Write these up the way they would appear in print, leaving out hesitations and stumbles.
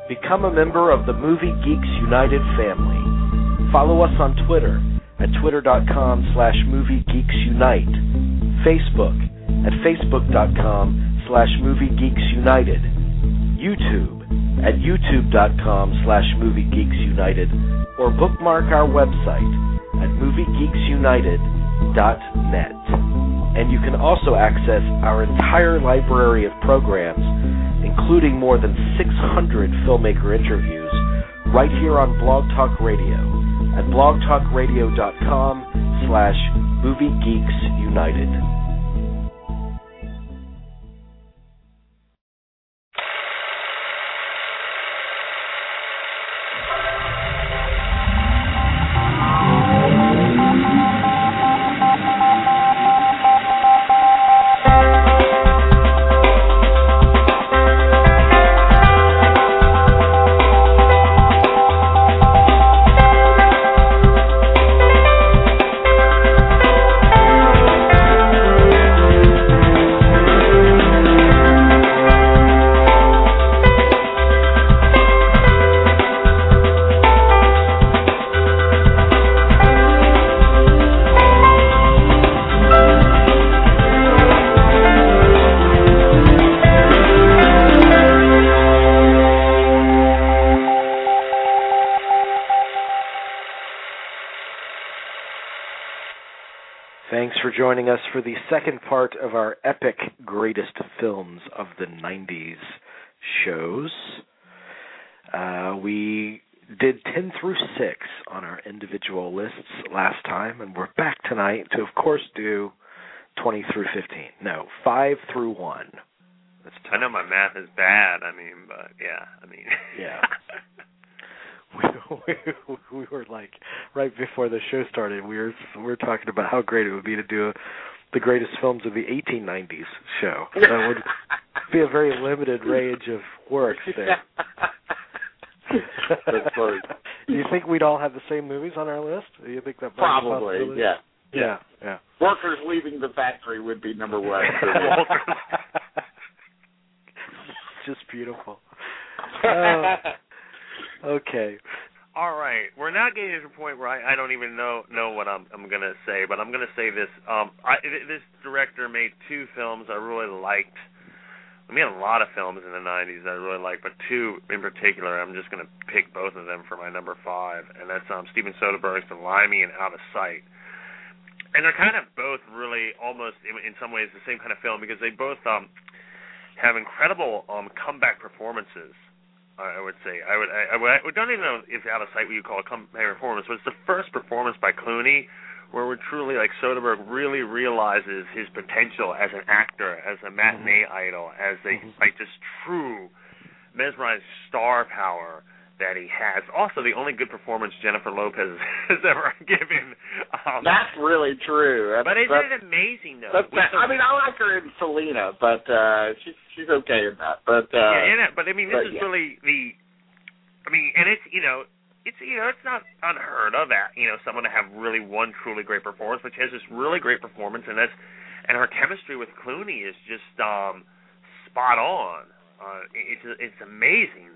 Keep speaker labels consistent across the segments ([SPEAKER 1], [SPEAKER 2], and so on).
[SPEAKER 1] Become a member of the Movie Geeks United family. Follow us on Twitter at twitter.com/moviegeeksunite, Facebook at facebook.com/moviegeeksunited, YouTube at youtube.com/moviegeeksunited, or bookmark our website at moviegeeksunited.net. And you can also access our entire library of programs, including more than 600 filmmaker interviews, right here on Blog Talk Radio at blogtalkradio.com/moviegeeksunited. Thanks for joining us for the second part of our epic greatest films of the 90s shows. We did 10 through 6 on our individual lists last time, and we're back tonight to, of course, do 20 through 15. No, 5 through 1.
[SPEAKER 2] I know my math is bad,
[SPEAKER 1] Yeah. We were like, right before the show started, we were talking about how great it would be to do the greatest films of the 1890s show. That would be a very limited range of works there.
[SPEAKER 3] That's funny.
[SPEAKER 1] Do you think we'd all have the same movies on our list? Do you think that
[SPEAKER 3] probably? Yeah. Workers leaving the factory would be number one.
[SPEAKER 1] Just beautiful. Okay.
[SPEAKER 2] All right. We're now getting to the point where I don't even know what I'm going to say, but I'm going to say this. This director made 2 films I really liked. I made a lot of films in the 90s that I really liked, but 2 in particular, I'm just going to pick both of them for my number 5, and that's Steven Soderbergh's The Limey and Out of Sight. And they're kind of both really almost, in some ways, the same kind of film because they both have incredible comeback performances. I would say I don't even know if Out of Sight what you call a comeback performance, but it's the first performance by Clooney where we're truly like Soderbergh really realizes his potential as an actor, as a matinee idol, as a just true mesmerized star power that he has. Also, the only good performance Jennifer Lopez has ever given.
[SPEAKER 3] That's really true.
[SPEAKER 2] But isn't it amazing, though?
[SPEAKER 3] I like her in Selena, but she's okay in that. But
[SPEAKER 2] this is really the. And it's it's not unheard of that someone to have really one truly great performance, but she has this really great performance, and her chemistry with Clooney is just spot on. It's amazing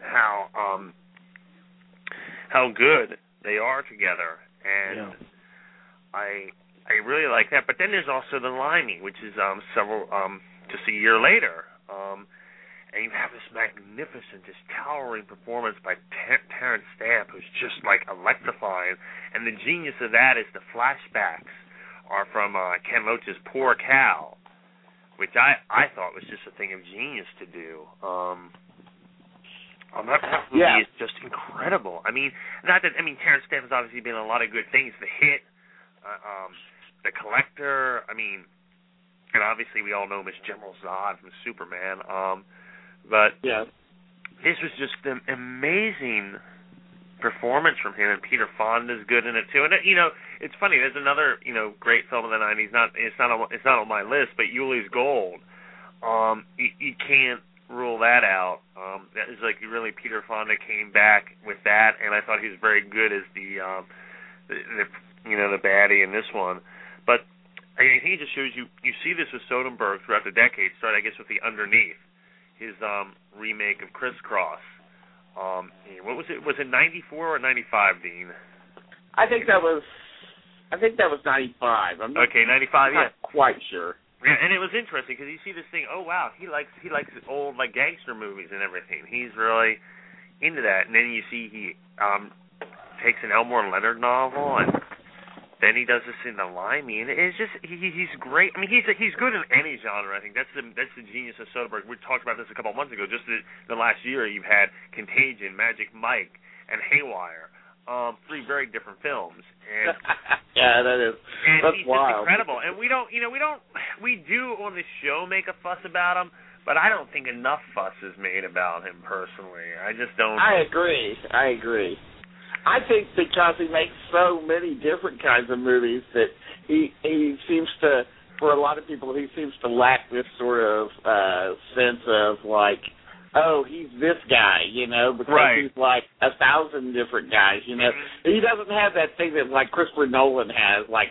[SPEAKER 2] how good they are together, and I really like that. But then there's also The Limey, which is just a year later, and you have this magnificent, this towering performance by Terrence Stamp, who's just like electrifying. And the genius of that is the flashbacks are from Ken Loach's Poor Cow, which I thought was just a thing of genius to do. That movie is just incredible. Terrence Stamp has obviously been in a lot of good things. The Hit, The Collector, and obviously we all know him as General Zod from Superman. But this was just an amazing performance from him, and Peter Fonda's good in it too. And it's funny. There's another great film of the '90s. It's not on my list, but Yuli's Gold. You can't rule that out. That is like really Peter Fonda came back with that, and I thought he was very good as the baddie in this one. But I think it just shows you see this with Soderbergh throughout the decades. Started, I guess, with The Underneath, his remake of Crisscross. What was it? Was it 94 or 95, Dean?
[SPEAKER 3] I think that was 95. I'm not,
[SPEAKER 2] okay, 95.
[SPEAKER 3] not quite sure.
[SPEAKER 2] Yeah, and it was interesting because you see this thing. Oh wow, he likes old like gangster movies and everything. He's really into that. And then you see he takes an Elmore Leonard novel, and then he does this in The Limey, and it's just he's great. I mean, he's good in any genre. I think that's the genius of Soderbergh. We talked about this a couple of months ago. Just the last year, you've had Contagion, Magic Mike, and Haywire. 3 very different films. And
[SPEAKER 3] yeah, that's
[SPEAKER 2] he's
[SPEAKER 3] wild.
[SPEAKER 2] Just incredible. And we do on this show make a fuss about him, but I don't think enough fuss is made about him personally. I just don't.
[SPEAKER 3] I agree. I think because he makes so many different kinds of movies that he seems to, for a lot of people, he seems to lack this sort of sense of like, oh, he's this guy, because
[SPEAKER 2] right.
[SPEAKER 3] he's like 1,000 different guys, He doesn't have that thing that like Christopher Nolan has, like,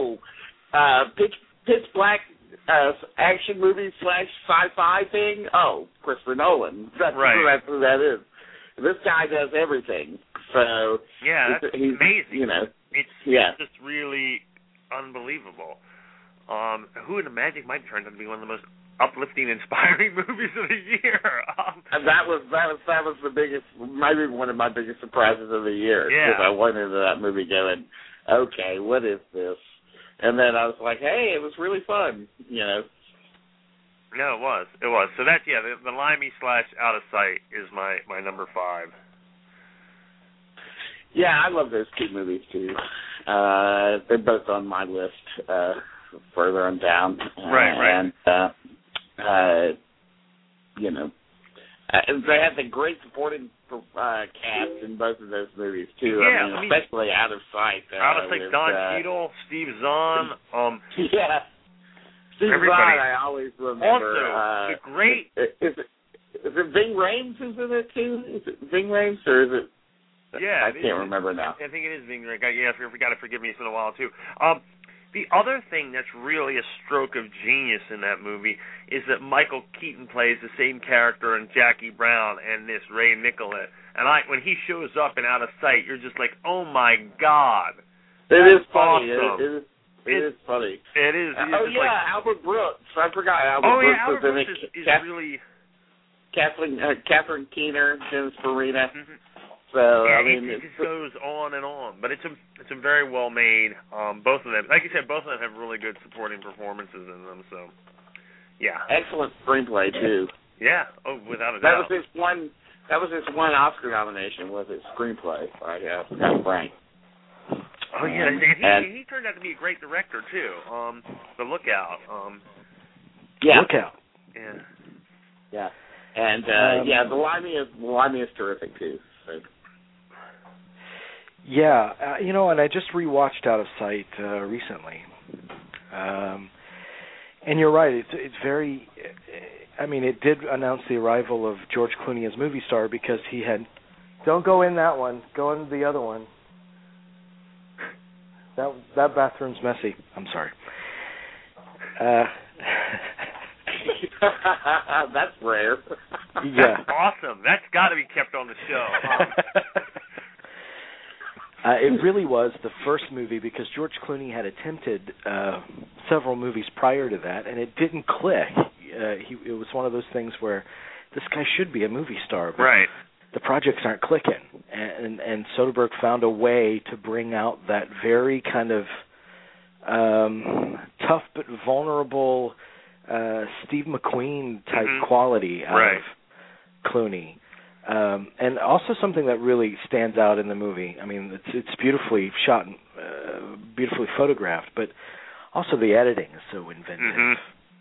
[SPEAKER 3] pitch black action movie / sci-fi thing. Oh, Christopher Nolan. That's who that is. This guy does everything. So
[SPEAKER 2] yeah,
[SPEAKER 3] he's
[SPEAKER 2] amazing.
[SPEAKER 3] It's
[SPEAKER 2] just really unbelievable. Who in the Magic Mike turned out to be one of the most uplifting, inspiring movies of the year.
[SPEAKER 3] And that was the biggest, maybe one of my biggest surprises of the year.
[SPEAKER 2] Yeah.
[SPEAKER 3] Because I went into that movie going, okay, what is this? And then I was like, hey, it was really fun,
[SPEAKER 2] No, it was. So that's, the Limey / Out of Sight is my number 5.
[SPEAKER 3] Yeah, I love those 2 movies, too. They're both on my list further on down.
[SPEAKER 2] Right.
[SPEAKER 3] And, they have the great supporting cast in both of those movies, too.
[SPEAKER 2] Yeah,
[SPEAKER 3] I mean, especially Out of Sight.
[SPEAKER 2] Out of Sight, Don Cheadle, Steve Zahn.
[SPEAKER 3] Yeah. Steve Zahn, I always remember.
[SPEAKER 2] Also, the great...
[SPEAKER 3] Is it Ving Rhames who's in it, too? Is it Ving Rhames, or is it...
[SPEAKER 2] Yeah.
[SPEAKER 3] I can't remember now.
[SPEAKER 2] I think it is Ving Rhames. Yeah, you got to forgive me. It's been a while, too. The other thing that's really a stroke of genius in that movie is that Michael Keaton plays the same character in Jackie Brown and this Ray Nicolette. And when he shows up in Out of Sight, you're just like, oh my God.
[SPEAKER 3] It is funny.
[SPEAKER 2] Awesome.
[SPEAKER 3] It is funny.
[SPEAKER 2] It is.
[SPEAKER 3] Albert Brooks. I forgot Albert Brooks.
[SPEAKER 2] Albert Brooks is really...
[SPEAKER 3] Catherine Keener, Dennis Farina.
[SPEAKER 2] Mm-hmm.
[SPEAKER 3] So
[SPEAKER 2] it just goes on and on, but it's a very well made. Both of them, like you said, both of them have really good supporting performances in them. So, yeah,
[SPEAKER 3] excellent screenplay too.
[SPEAKER 2] Yeah, without a doubt.
[SPEAKER 3] That was his one Oscar nomination, was his screenplay by Scott Frank.
[SPEAKER 2] Oh yeah, and he turned out to be a great director too. The Lookout.
[SPEAKER 1] Lookout.
[SPEAKER 2] Yeah.
[SPEAKER 3] Yeah, and The Limey is terrific too. So.
[SPEAKER 1] Yeah, and I just rewatched Out of Sight recently, and you're right. It's very. I mean, it did announce the arrival of George Clooney as movie star because he had. Don't go in that one. Go in the other one. That bathroom's messy. I'm sorry.
[SPEAKER 3] That's rare.
[SPEAKER 1] Yeah.
[SPEAKER 2] Awesome. That's got to be kept on the show.
[SPEAKER 1] It really was the first movie because George Clooney had attempted several movies prior to that, and it didn't click. It was one of those things where this guy should be a movie star, but
[SPEAKER 2] right.
[SPEAKER 1] The projects aren't clicking. And Soderbergh found a way to bring out that very kind of tough but vulnerable Steve McQueen type quality out of Clooney. And also something that really stands out in the movie. I mean, it's beautifully shot and beautifully photographed, but also the editing is so inventive.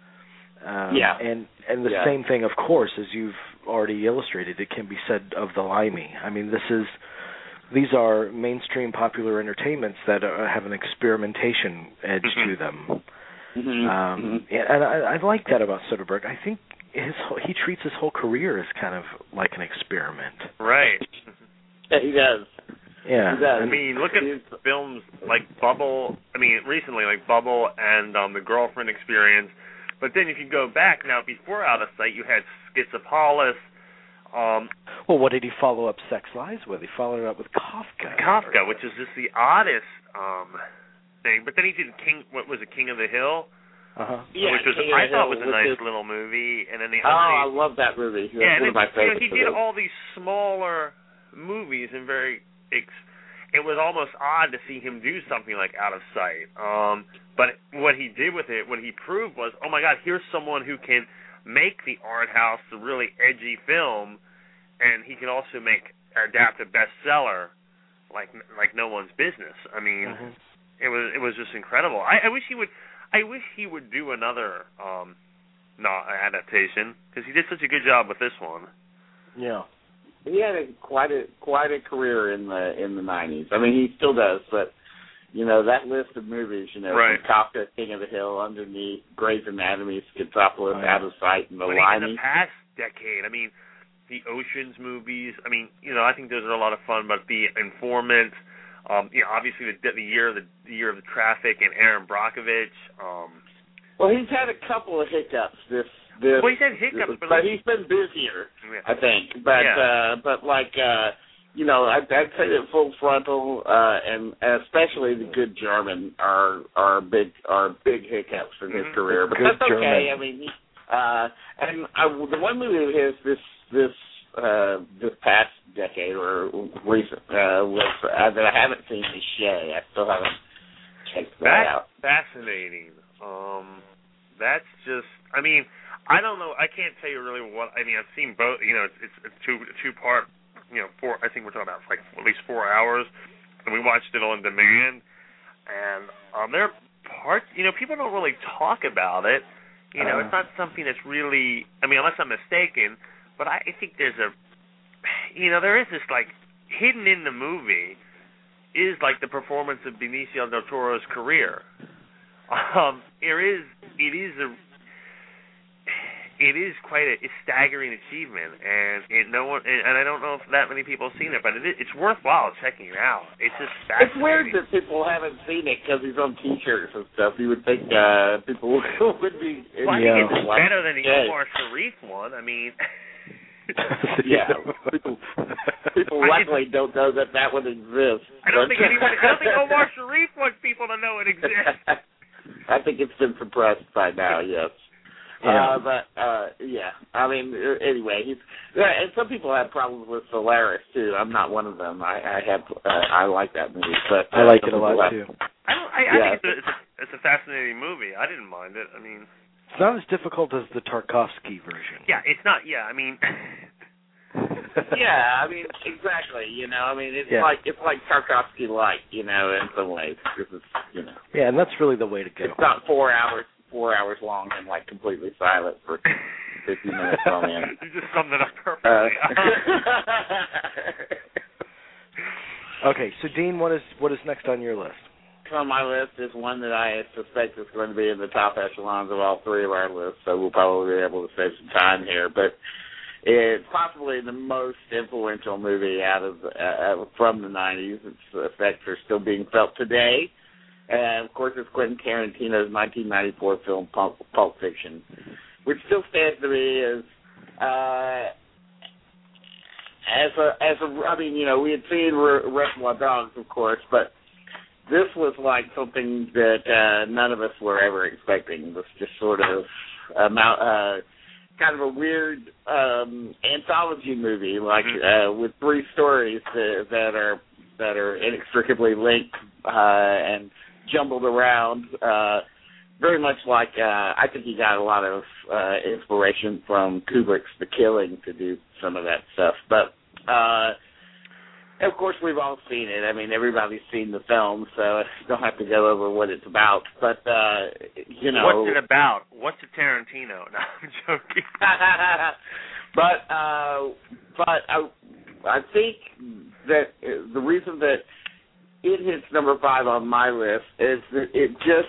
[SPEAKER 1] And the same thing, of course, as you've already illustrated, it can be said of The Limey. I mean, these are mainstream popular entertainments that have an experimentation edge to them. And I like that about Soderbergh. I think he treats his whole career as kind of like an experiment.
[SPEAKER 2] Right.
[SPEAKER 3] Yeah, he does.
[SPEAKER 1] Yeah.
[SPEAKER 3] He does.
[SPEAKER 2] I mean, look at films like Bubble. I mean, recently, like Bubble and The Girlfriend Experience. But then if you go back now, before Out of Sight, you had Schizopolis,
[SPEAKER 1] Well, what did he follow up Sex Lies with? He followed it up with Kafka.
[SPEAKER 2] Kafka, which is just the oddest thing. But then he did King of the Hill?
[SPEAKER 3] Yeah,
[SPEAKER 2] which was I thought was a nice little movie, and then the other.
[SPEAKER 3] I love that movie. That's one of my favorites.
[SPEAKER 2] He did all these smaller movies and it was almost odd to see him do something like Out of Sight. But what he did with it, what he proved was, oh my God, here's someone who can make the art house, the really edgy film, and he can also adapt a bestseller like no one's business. I mean, it was just incredible. I wish he would do another adaptation because he did such a good job with this one.
[SPEAKER 3] Yeah, he had quite a career in the 90s. I mean, he still does, but that list of movies,
[SPEAKER 2] right.
[SPEAKER 3] From Kafka, King of the Hill, Underneath, Grey's Anatomy, Schizopolis, Out of Sight, and The
[SPEAKER 2] Limey. In the past decade, I mean, the Ocean's movies. I mean, I think those are a lot of fun. But The Informant. Obviously the year of the Traffic and Aaron Brockovich.
[SPEAKER 3] Well, he's had a couple of hiccups.
[SPEAKER 2] Well, he's had hiccups,
[SPEAKER 3] but he's been busier, I think. But I'd say that Full Frontal and especially The Good German are big hiccups in his career. But that's okay. I mean, the one movie of his this past decade or recent that I haven't seen is Shay. I still haven't checked that out.
[SPEAKER 2] Fascinating. That's just. I mean, I don't know. I can't tell you really what. I mean, I've seen both. It's a two-part. I think we're talking about like at least 4 hours, and we watched it on demand. And there are parts. People don't really talk about it. It's not something that's really. I mean, unless I'm mistaken. But I think there's there is this, like, hidden in the movie is, like, the performance of Benicio del Toro's career. It is quite a staggering achievement, and I don't know if that many people have seen it, but it's worthwhile checking it out. It's just fascinating.
[SPEAKER 3] It's weird that people haven't seen it because he's on T-shirts and stuff. You would think people would be.
[SPEAKER 2] Well, I think it's better than the Omar Sharif one. I mean.
[SPEAKER 3] Yeah, people luckily don't know that one exists.
[SPEAKER 2] I don't think Omar Sharif wants people to know it exists.
[SPEAKER 3] I think it's been suppressed by now. Yes.
[SPEAKER 1] Yeah.
[SPEAKER 3] I mean, anyway, and some people have problems with Solaris too. I'm not one of them. I like that movie, but
[SPEAKER 1] I like it a lot too.
[SPEAKER 2] I think it's a fascinating movie. I didn't mind it. I mean.
[SPEAKER 1] It's not as difficult as the Tarkovsky version.
[SPEAKER 2] Yeah, it's not. Yeah, I mean.
[SPEAKER 3] Yeah, I mean exactly. I mean it's like Tarkovsky like, in some ways. It's,
[SPEAKER 1] Yeah, and that's really the way to go.
[SPEAKER 3] It's not 4 hours long and like completely silent for 50 minutes on end.
[SPEAKER 2] You just summed it up perfectly.
[SPEAKER 1] Okay, so Dean, what is next on your list?
[SPEAKER 3] On my list is one that I suspect is going to be in the top echelons of all three of our lists, so we'll probably be able to save some time here. But it's possibly the most influential movie from the 90s. Its effects are still being felt today. And, of course, it's Quentin Tarantino's 1994 film Pulp Fiction, which still stands to me we had seen Reservoir Dogs, of course, but this was like something that none of us were ever expecting. It was just sort of kind of a weird anthology movie, like with three stories that are inextricably linked and jumbled around. Very much like I think he got a lot of inspiration from Kubrick's The Killing to do some of that stuff, but. Of course, we've all seen it. I mean, everybody's seen the film, so I don't have to go over what it's about. But,
[SPEAKER 2] What's it about? What's a Tarantino? No, I'm joking.
[SPEAKER 3] But I think that the reason that it hits number 5 on my list is that it just...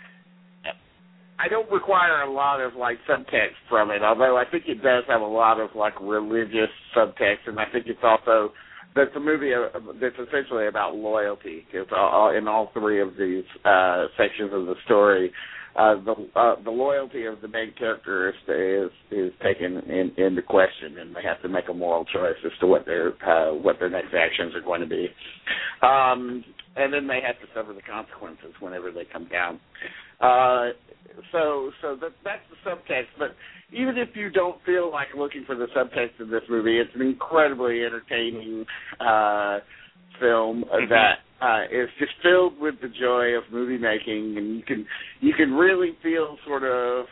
[SPEAKER 3] I don't require a lot of, subtext from it, although I think it does have a lot of, religious subtext, and I think it's also... That's a movie that's essentially about loyalty. It's in all three of these sections of the story. the loyalty of the main character is taken into question, and they have to make a moral choice as to what their next actions are going to be, and then they have to suffer the consequences whenever they come down. So that's the subtext. But even if you don't feel like looking for the subtext of this movie, it's an incredibly entertaining film that is just filled with the joy of movie making, and you can really feel sort of,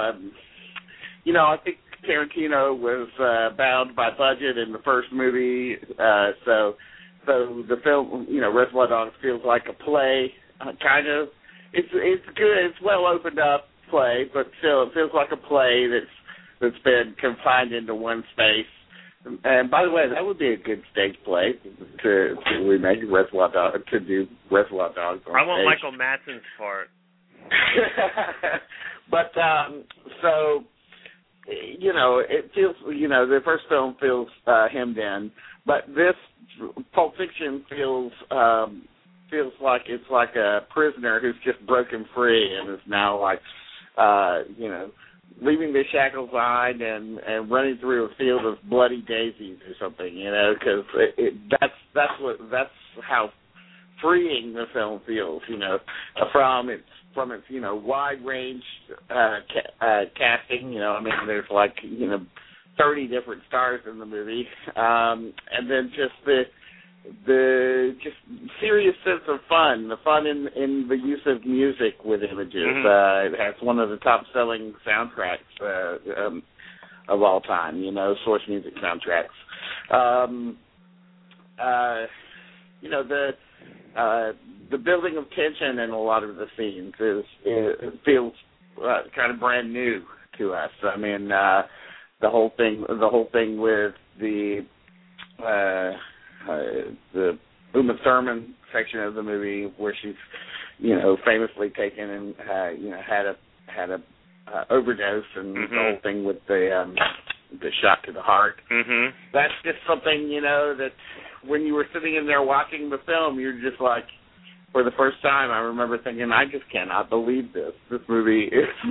[SPEAKER 3] I think Tarantino was bound by budget in the first movie, so the film, Reservoir Dogs feels like a play, kind of. It's good. It's well opened up play, but still, it feels like a play that's been confined into one space. And by the way, that would be a good stage play to remake Reservoir Dogs, to do Reservoir Dogs on
[SPEAKER 2] I want
[SPEAKER 3] stage.
[SPEAKER 2] Michael Madsen's part.
[SPEAKER 3] But so it feels, the first film feels hemmed in, but this Pulp Fiction feels like it's like a prisoner who's just broken free and is now like, leaving the shackles behind and running through a field of bloody daisies or something, because that's how freeing the film feels, from its wide range casting. There's like 30 different stars in the movie, and then just the serious sense of fun, the fun in the use of music with images. It has one of the top-selling soundtracks of all time, Source Music soundtracks. The building of tension in a lot of the scenes feels kind of brand new to us. The whole thing with the Uma Thurman section of the movie where she's, famously taken and had a overdose, and the whole thing with the shot to the heart. That's just something, that when you were sitting in there watching the film, you're just like, for the first time, I remember thinking, I just cannot believe this. This movie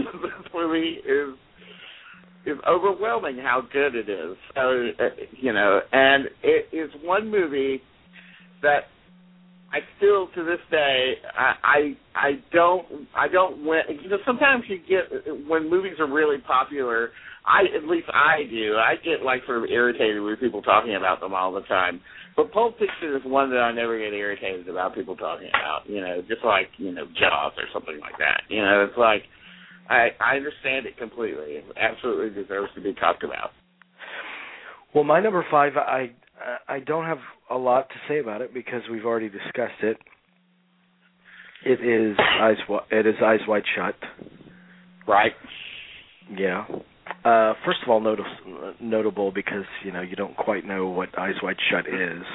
[SPEAKER 3] is overwhelming how good it is. And it is one movie that I still, to this day, I don't sometimes you get, when movies are really popular, at least I do, I get like sort of irritated with people talking about them all the time. But Pulp Fiction is one that I never get irritated about people talking about, just like, Jaws or something like that. It's like, I understand it completely. It absolutely deserves to be talked about.
[SPEAKER 1] Well, my number 5, I don't have a lot to say about it because we've already discussed it. It is Eyes Wide Shut.
[SPEAKER 3] Right.
[SPEAKER 1] Yeah. First of all, notable because you don't quite know what Eyes Wide Shut is.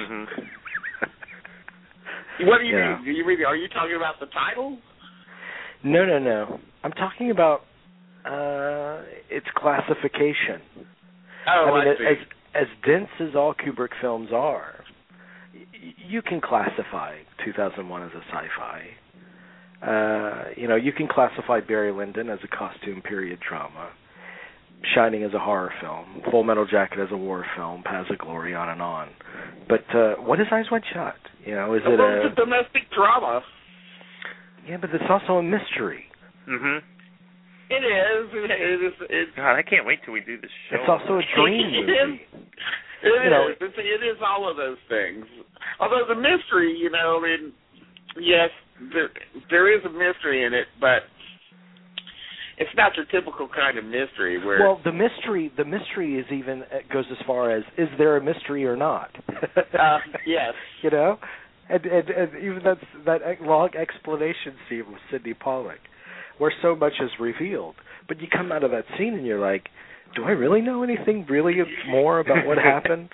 [SPEAKER 3] What do you mean? Do you mean? Are you talking about the title?
[SPEAKER 1] No. I'm talking about its classification.
[SPEAKER 3] Oh, I see.
[SPEAKER 1] As dense as all Kubrick films are, you can classify 2001 as a sci-fi. You can classify Barry Lyndon as a costume period drama, Shining as a horror film, Full Metal Jacket as a war film, Paths of Glory, on and on. But what is Eyes Wide Shut? Is it
[SPEAKER 3] a domestic drama?
[SPEAKER 1] Yeah, but it's also a mystery.
[SPEAKER 3] It is.
[SPEAKER 2] God, I can't wait till we do this show.
[SPEAKER 1] It's also a dream movie.
[SPEAKER 3] It is all of those things. Although the mystery, yes, there is a mystery in it, but it's not your typical kind of mystery.
[SPEAKER 1] Well, the mystery is even goes as far as, is there a mystery or not?
[SPEAKER 3] Yes.
[SPEAKER 1] And even that long explanation scene with Sidney Pollack, where so much is revealed, but you come out of that scene and you're like, do I really know anything really more about what happened?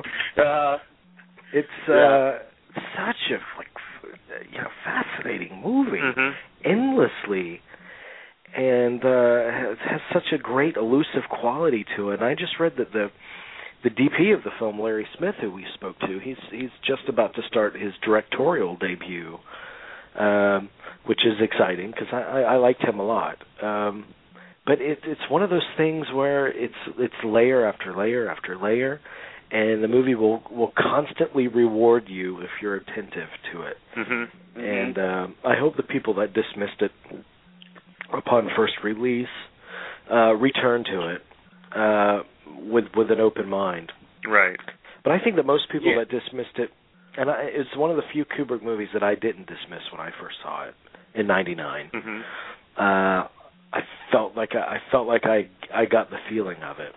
[SPEAKER 1] It's such a fascinating movie, endlessly, and has such a great elusive quality to it. And I just read that the DP of the film, Larry Smith, who we spoke to, he's just about to start his directorial debut. which is exciting because I liked him a lot. But it's one of those things where it's layer after layer after layer, and the movie will constantly reward you if you're attentive to it.
[SPEAKER 2] Mm-hmm.
[SPEAKER 1] And I hope the people that dismissed it upon first release return to it with an open mind.
[SPEAKER 2] Right.
[SPEAKER 1] But I think that most people that dismissed it, and it's one of the few Kubrick movies that I didn't dismiss when I first saw it in '99.
[SPEAKER 2] Mm-hmm.
[SPEAKER 1] I felt like I got the feeling of it.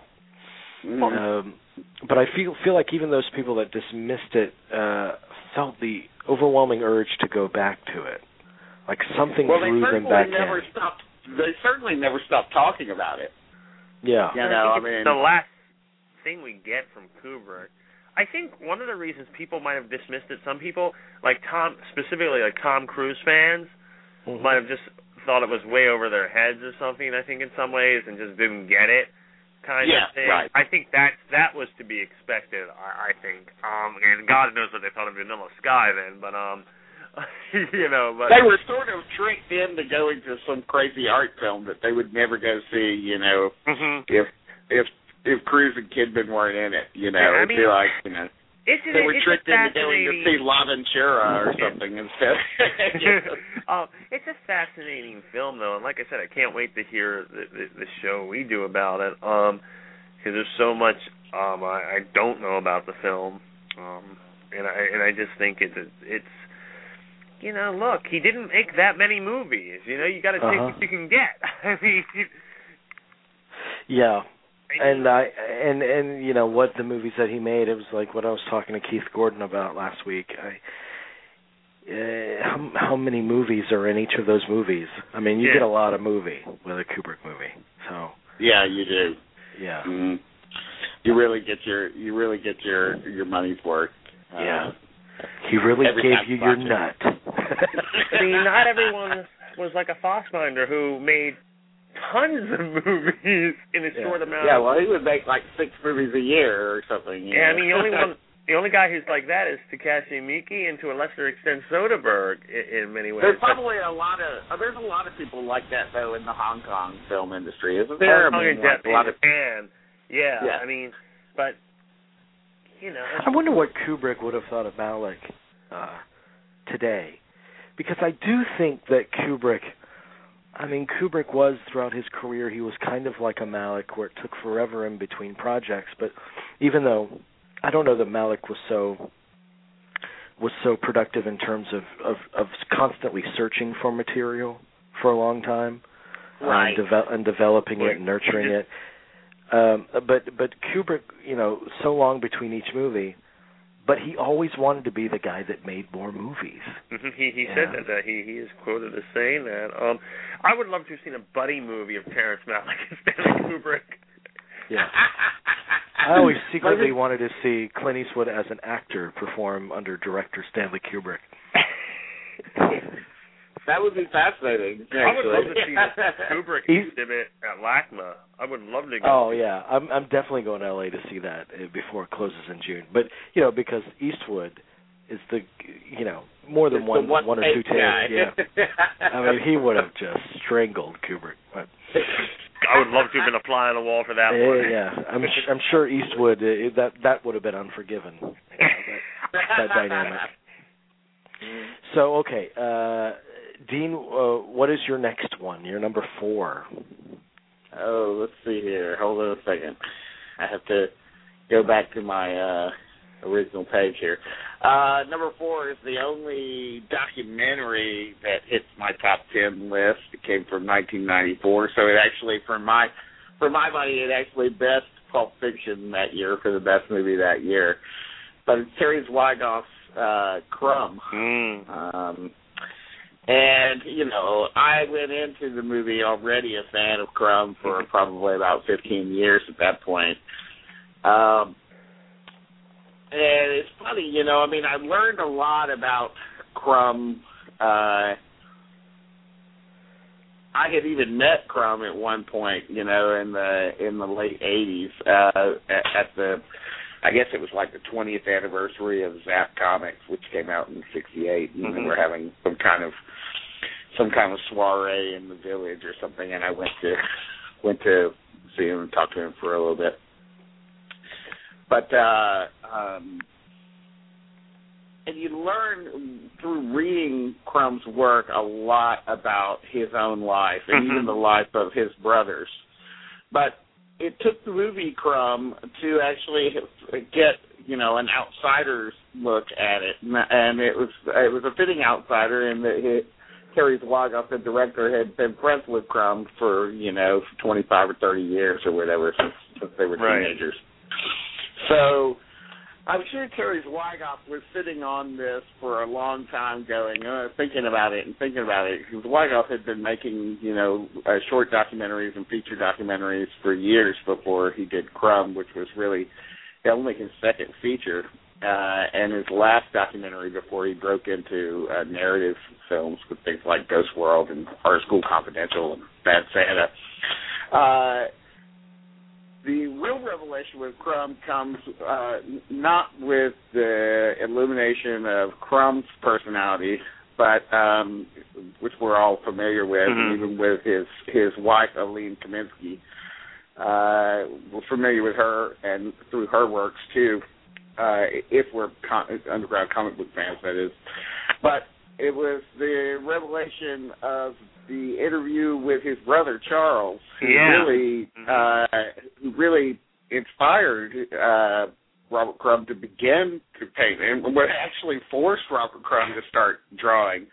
[SPEAKER 1] But I feel like even those people that dismissed it felt the overwhelming urge to go back to it. Like something drew them back in.
[SPEAKER 3] They certainly never stopped talking about it.
[SPEAKER 1] Yeah.
[SPEAKER 3] You know,
[SPEAKER 2] I mean, the last thing we get from Kubrick, I think one of the reasons people might have dismissed it, some people, like specifically like Tom Cruise fans, might have just thought it was way over their heads or something, I think, in some ways, and just didn't get it, kind of thing.
[SPEAKER 3] Right.
[SPEAKER 2] I think that was to be expected, I think. And God knows what they thought of Vanilla Sky then, but, you know, but...
[SPEAKER 3] They were sort of tricked into going to some crazy art film that they would never go see, you know, if Cruise and Kidman weren't in it, you know.
[SPEAKER 2] Yeah,
[SPEAKER 3] it'd be like, you know... They were tricked into going to see La Ventura or something instead.
[SPEAKER 2] It's a fascinating film, though, and like I said, I can't wait to hear the show we do about it, because there's so much I don't know about the film, and I just think it's you know, look, he didn't make that many movies. You know, you got to take what you can get. I mean,
[SPEAKER 1] yeah. And you know what the movies that he made, it was like what I was talking to Keith Gordon about last week. How many movies are in each of those movies? I mean, you get a lot of movie with a Kubrick movie. So
[SPEAKER 3] yeah, you do.
[SPEAKER 1] Yeah,
[SPEAKER 3] you really get your money's worth.
[SPEAKER 1] Yeah, he really gave you your nut.
[SPEAKER 2] I mean, not everyone was like a Fassbinder who made tons of movies in a short amount.
[SPEAKER 3] Yeah, well, he would make like 6 movies a year or something.
[SPEAKER 2] I mean, the only guy who's like that is Takashi Miike, and to a lesser extent Soderbergh in many ways.
[SPEAKER 3] There's probably a lot of people like that though in the Hong Kong film industry, isn't there?
[SPEAKER 2] A lot of Japan. Yeah, I mean, but you know,
[SPEAKER 1] I wonder what Kubrick would have thought of Malick today, because I do think that Kubrick was, throughout his career, he was kind of like a Malick, where it took forever in between projects. But even though I don't know that Malick was so productive in terms of constantly searching for material for a long time,
[SPEAKER 3] right,
[SPEAKER 1] and developing it and nurturing it. But Kubrick, you know, so long between each movie. But he always wanted to be the guy that made more movies.
[SPEAKER 2] He said that he is quoted as saying that. I would love to have seen a buddy movie of Terrence Malick and Stanley Kubrick.
[SPEAKER 1] Yeah. I always secretly wanted to see Clint Eastwood as an actor perform under director Stanley Kubrick.
[SPEAKER 3] That would be fascinating. Actually.
[SPEAKER 2] I would love to see the Kubrick exhibit at LACMA. I would love to go.
[SPEAKER 1] Oh yeah, I'm definitely going to LA to see that before it closes in June. But you know, because Eastwood is more than one or two takes. Yeah, I mean he would have just strangled Kubrick. But
[SPEAKER 2] I would love to have been a fly on the wall for that one.
[SPEAKER 1] Yeah, I'm sure Eastwood that would have been Unforgiven. That dynamic. So okay. Dean, what is your next one? Your number 4.
[SPEAKER 3] Oh, let's see here. Hold on a second. I have to go back to my original page here. Number 4 is the only documentary that hits my top 10 list. It came from 1994, so it actually, for my money, it actually best Pulp Fiction that year for the best movie that year. But it's Terry Zwiegoff's Crumb. And, you know, I went into the movie already a fan of Crumb for probably about 15 years at that point. And it's funny, you know, I mean, I learned a lot about Crumb. I had even met Crumb at one point, you know, in the late 80s at the, I guess it was like the 20th anniversary of Zap Comics, which came out in '68, and we were having some kind of some kind of soiree in the village or something, and I went to see him and talk to him for a little bit. But and you learn through reading Crumb's work a lot about his own life and even the life of his brothers. But it took the movie Crumb to actually get, you know, an outsider's look at it, and it was a fitting outsider in that Terry Zwigoff, the director, had been friends with Crumb for, you know, 25 or 30 years or whatever since they were teenagers. So I'm sure Terry Zwigoff was sitting on this for a long time thinking about it. Because Zwigoff had been making, you know, short documentaries and feature documentaries for years before he did Crumb, which was really only his second feature, and his last documentary before he broke into narrative films with things like Ghost World and Art School Confidential and Bad Santa. The real revelation with Crumb comes not with the illumination of Crumb's personality, but which we're all familiar with, even with his wife, Aline Kaminsky. We're familiar with her and through her works, too, if we're underground comic book fans, that is. But it was the revelation of the interview with his brother Charles, who really inspired Robert Crumb to begin to paint, and what actually forced Robert Crumb to start drawing.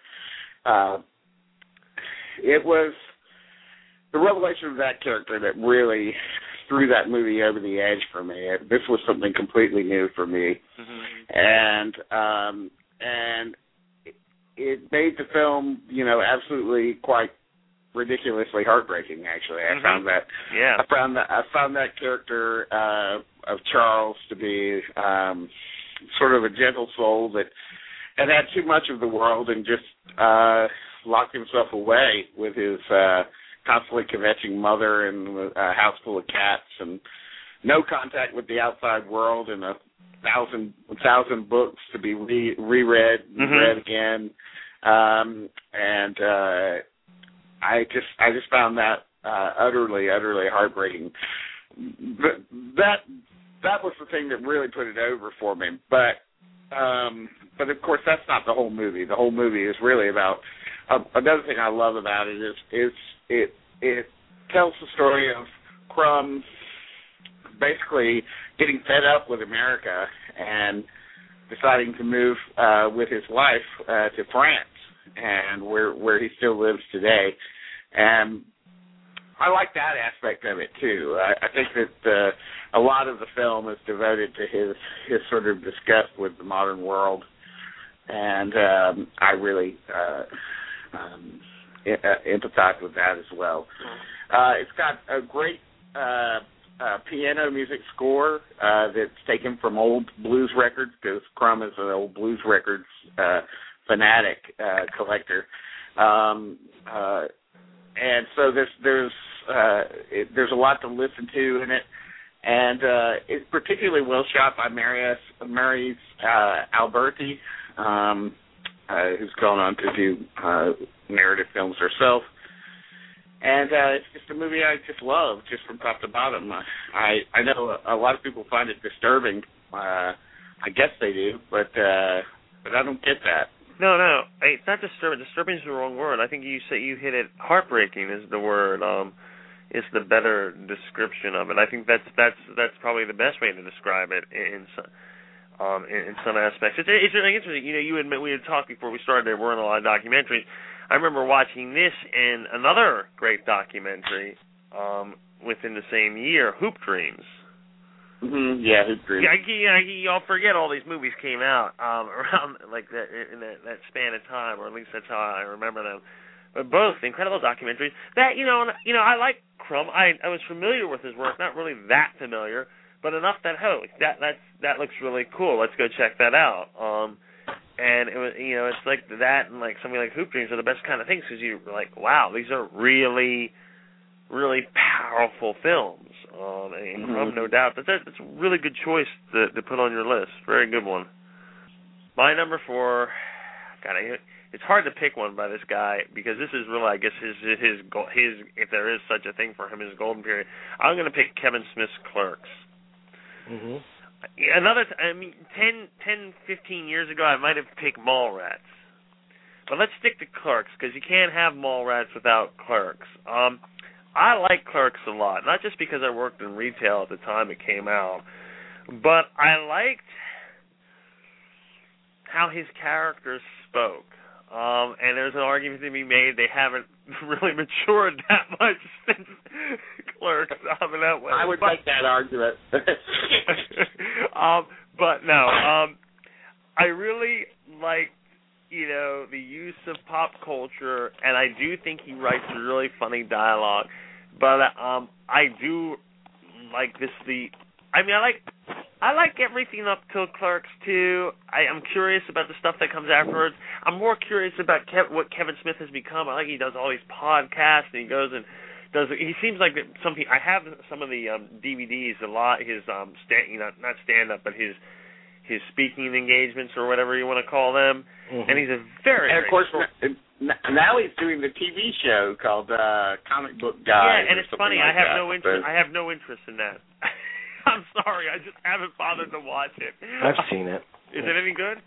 [SPEAKER 3] It was the revelation of that character that really threw that movie over the edge for me. This was something completely new for me, and it made the film, you know, absolutely quite ridiculously heartbreaking. Actually, I found that. Yeah. I found that character of Charles to be sort of a gentle soul that had too much of the world and just locked himself away with his constantly kvetching mother and a house full of cats and no contact with the outside world and 1,000 books to be reread and read again. And I just found that utterly heartbreaking. That was the thing that really put it over for me. But of course that's not the whole movie. The whole movie is really about another thing I love about it is it tells the story of Crumb basically getting fed up with America and deciding to move with his wife to France, and where he still lives today. And I like that aspect of it too. I think that a lot of the film is devoted to his sort of disgust with the modern world, and I really empathize with that as well. It's got a great piano music score that's taken from old blues records, because Crumb is an old blues records fanatic collector, and so there's a lot to listen to in it, and it's particularly well shot by Maryse Alberti, who's gone on to do narrative films herself. And it's just a movie I just love, just from top to bottom. I know a lot of people find it disturbing. I guess they do, but I don't get that.
[SPEAKER 2] No, it's not disturbing. Disturbing is the wrong word. I think you hit it. Heartbreaking is the word. Is the better description of it. I think that's probably the best way to describe it in some aspects. It's really interesting. You know, you admit we had talked before we started. There weren't a lot of documentaries. I remember watching this and another great documentary within the same year, Hoop Dreams.
[SPEAKER 3] Yeah, Hoop Dreams.
[SPEAKER 2] Y'all forget all these movies came out around like that in that span of time, or at least that's how I remember them. But both incredible documentaries. That you know, I like Crumb. I was familiar with his work, not really that familiar, but enough that that looks really cool. Let's go check that out. And it was, you know, it's like that and like something like Hoop Dreams are the best kind of things, because you're like, wow, these are really, really powerful films. And Crumb, no doubt, that's a really good choice to put on your list. Very good one. My number 4, God, it's hard to pick one by this guy because this is really, I guess, his if there is such a thing for him, his golden period. I'm going to pick Kevin Smith's Clerks.
[SPEAKER 1] Mm-hmm.
[SPEAKER 2] 10, 15 years ago, I might have picked Mallrats. But let's stick to Clerks, because you can't have Mallrats without Clerks. I like Clerks a lot, not just because I worked in retail at the time it came out, but I liked how his characters spoke. And there's an argument to be made they haven't really matured that much since Clerks in that way.
[SPEAKER 3] I would make that argument.
[SPEAKER 2] But no, I really like, the use of pop culture, and I do think he writes really funny dialogue. But I do like this. I like everything up till Clerks too. I'm curious about the stuff that comes afterwards. I'm more curious about what Kevin Smith has become. I like he does all these podcasts, and he goes and does. He seems like some people. I have some of the DVDs. A lot his not stand up, but his speaking engagements or whatever you want to call them.
[SPEAKER 1] Mm-hmm.
[SPEAKER 2] And he's a very
[SPEAKER 3] and of course now he's doing the TV show called Comic Book Guy.
[SPEAKER 2] Yeah, and it's funny.
[SPEAKER 3] Like
[SPEAKER 2] I have no interest. I have no interest in that. I'm sorry, I just haven't bothered to watch it.
[SPEAKER 1] I've seen it.
[SPEAKER 2] Is it any good?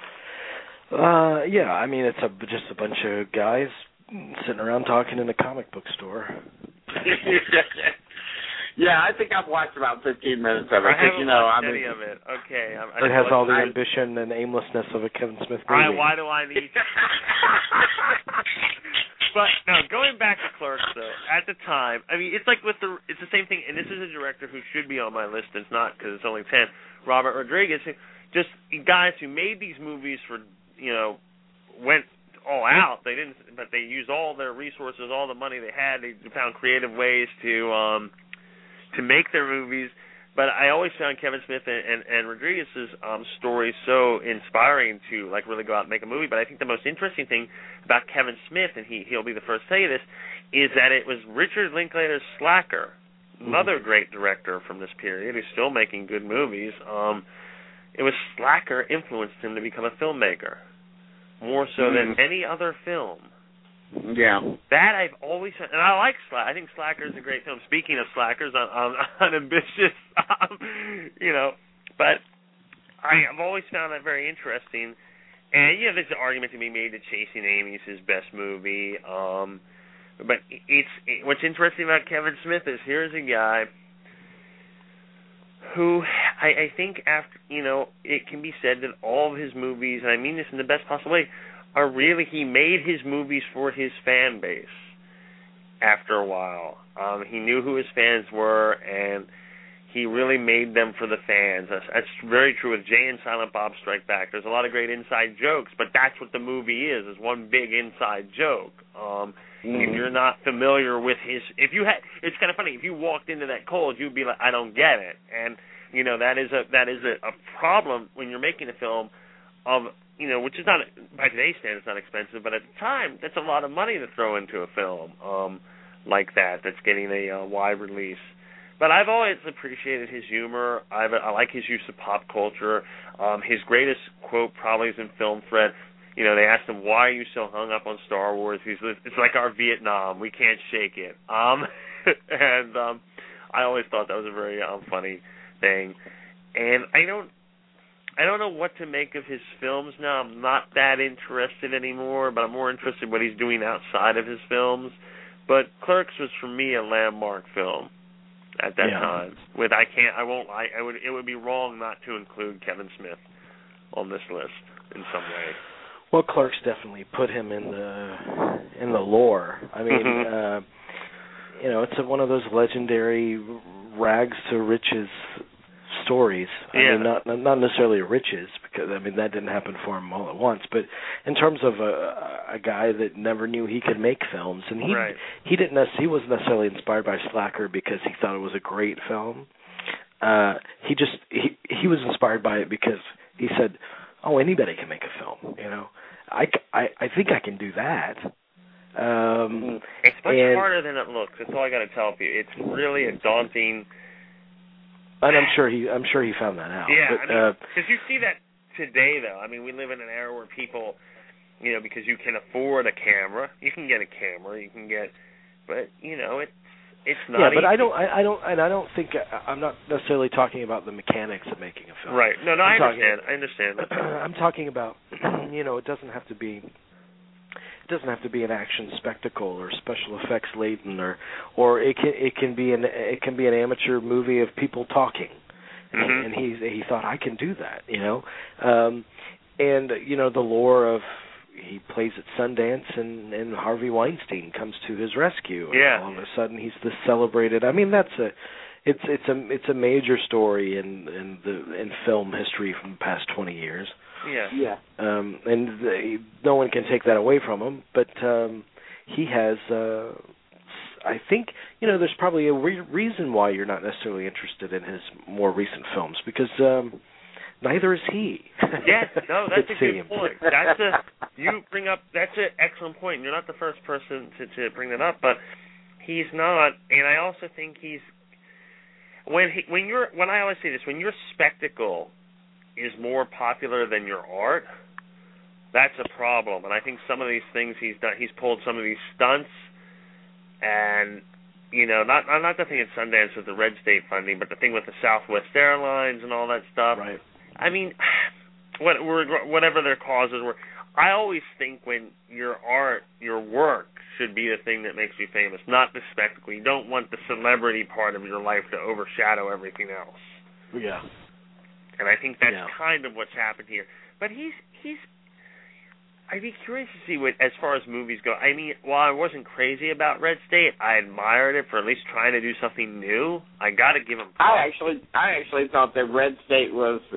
[SPEAKER 1] Yeah, I mean, it's just a bunch of guys sitting around talking in a comic book store.
[SPEAKER 3] Yeah, I think I've watched about 15 minutes of it.
[SPEAKER 2] I haven't watched any of it. Okay.
[SPEAKER 1] It has all the ambition and aimlessness of a Kevin Smith movie.
[SPEAKER 2] Why do I need But, no, going back to Clerks, though, at the time, I mean, it's like it's the same thing, and this is a director who should be on my list, and it's not because it's only 10, Robert Rodriguez, just guys who made these movies for, went all out. But they used all their resources, all the money they had. They found creative ways to make their movies. But I always found Kevin Smith and Rodriguez's stories so inspiring to really go out and make a movie. But I think the most interesting thing about Kevin Smith, and he'll be the first to tell you this, is that it was Richard Linklater's Slacker, another great director from this period who's still making good movies. It was Slacker influenced him to become a filmmaker more so than any other film.
[SPEAKER 3] Yeah.
[SPEAKER 2] That I've always, and I like Slacker. I think Slacker is a great film. Speaking of Slackers, unambitious, but I've always found that very interesting. And there's an argument to be made that Chasing Amy is his best movie. But what's interesting about Kevin Smith is here's a guy who I think after it can be said that all of his movies, and I mean this in the best possible way, are really, he made his movies for his fan base after a while. He knew who his fans were, and he really made them for the fans. That's very true with Jay and Silent Bob Strike Back. There's a lot of great inside jokes, but that's what the movie is one big inside joke. If you're not familiar with it's kind of funny, if you walked into that cold, you'd be like, I don't get it. And, that is a problem when you're making a film of, which is not, by today's standards, not expensive, but at the time, that's a lot of money to throw into a film like that's getting a wide release. But I've always appreciated his humor. I like his use of pop culture. His greatest quote probably is in Film Threat. They asked him, why are you so hung up on Star Wars? It's like our Vietnam. We can't shake it. And I always thought that was a very funny thing. And I don't know what to make of his films now. I'm not that interested anymore, but I'm more interested in what he's doing outside of his films. But Clerks was, for me, a landmark film at that time. It would be wrong not to include Kevin Smith on this list in some way.
[SPEAKER 1] Well, Clerks definitely put him in the lore. I mean, it's one of those legendary rags to riches stories. I mean, not necessarily riches, because that didn't happen for him all at once. But in terms of a guy that never knew he could make films, and he wasn't necessarily inspired by Slacker because he thought it was a great film. He was inspired by it because he said, "Oh, anybody can make a film." I think I can do that.
[SPEAKER 2] It's much harder than it looks. That's all I got to tell you. It's really a daunting.
[SPEAKER 1] And I'm sure he found that out.
[SPEAKER 2] Yeah, because you see that today, though. I mean, we live in an era where people, because you can afford a camera. You can get a camera. But it's not.
[SPEAKER 1] Yeah, but
[SPEAKER 2] easy.
[SPEAKER 1] I don't think I'm not necessarily talking about the mechanics of making a film.
[SPEAKER 2] Right. No, I understand.
[SPEAKER 1] I'm talking about, it doesn't have to be an action spectacle or special effects laden, or it can be an amateur movie of people talking, and he thought, I can do that, and the lore of, he plays at Sundance, and Harvey Weinstein comes to his rescue, and all of a sudden he's this celebrated. I mean, it's a major story in film history from the past 20 years.
[SPEAKER 3] Yeah.
[SPEAKER 1] And no one can take that away from him. But he has, I think, there's probably a reason why you're not necessarily interested in his more recent films, because neither is he.
[SPEAKER 2] Yeah, no, that's a good point. That's an excellent point. You're not the first person to bring that up, but he's not. And I also think when I always say this, when your spectacle is more popular than your art, that's a problem. And I think some of these things he's done, he's pulled some of these stunts, and not the thing at Sundance with the Red State funding, but the thing with the Southwest Airlines and all that stuff.
[SPEAKER 1] Right.
[SPEAKER 2] I mean, whatever their causes were, I always think when your art, your work, should be the thing that makes you famous, not the spectacle. You don't want the celebrity part of your life to overshadow everything else.
[SPEAKER 1] Yeah.
[SPEAKER 2] And I think that's kind of what's happened here. But I'd be curious to see as far as movies go. I mean, while I wasn't crazy about Red State, I admired it for at least trying to do something new. I got to give him props.
[SPEAKER 3] I actually thought that Red State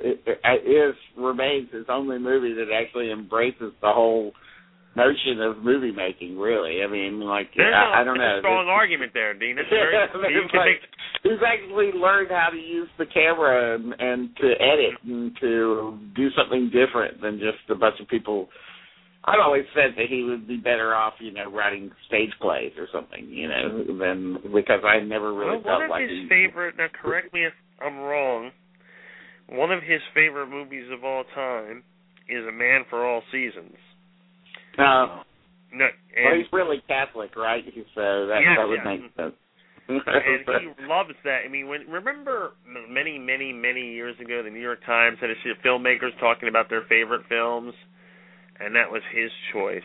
[SPEAKER 3] remains his only movie that actually embraces the whole notion of movie making. Really, I mean, I don't know.
[SPEAKER 2] There's a strong argument there, Dean. It's very.
[SPEAKER 3] He's actually learned how to use the camera and to edit and to do something different than just a bunch of people. I've always said that he would be better off, writing stage plays or something, than, because I never really felt like
[SPEAKER 2] his favorite. Now, correct me if I'm wrong. One of his favorite movies of all time is A Man for All Seasons.
[SPEAKER 3] Well, he's really Catholic, right? So that would make sense.
[SPEAKER 2] And he loves that. I mean, remember many, many, many years ago, the New York Times had filmmakers talking about their favorite films, and that was his choice.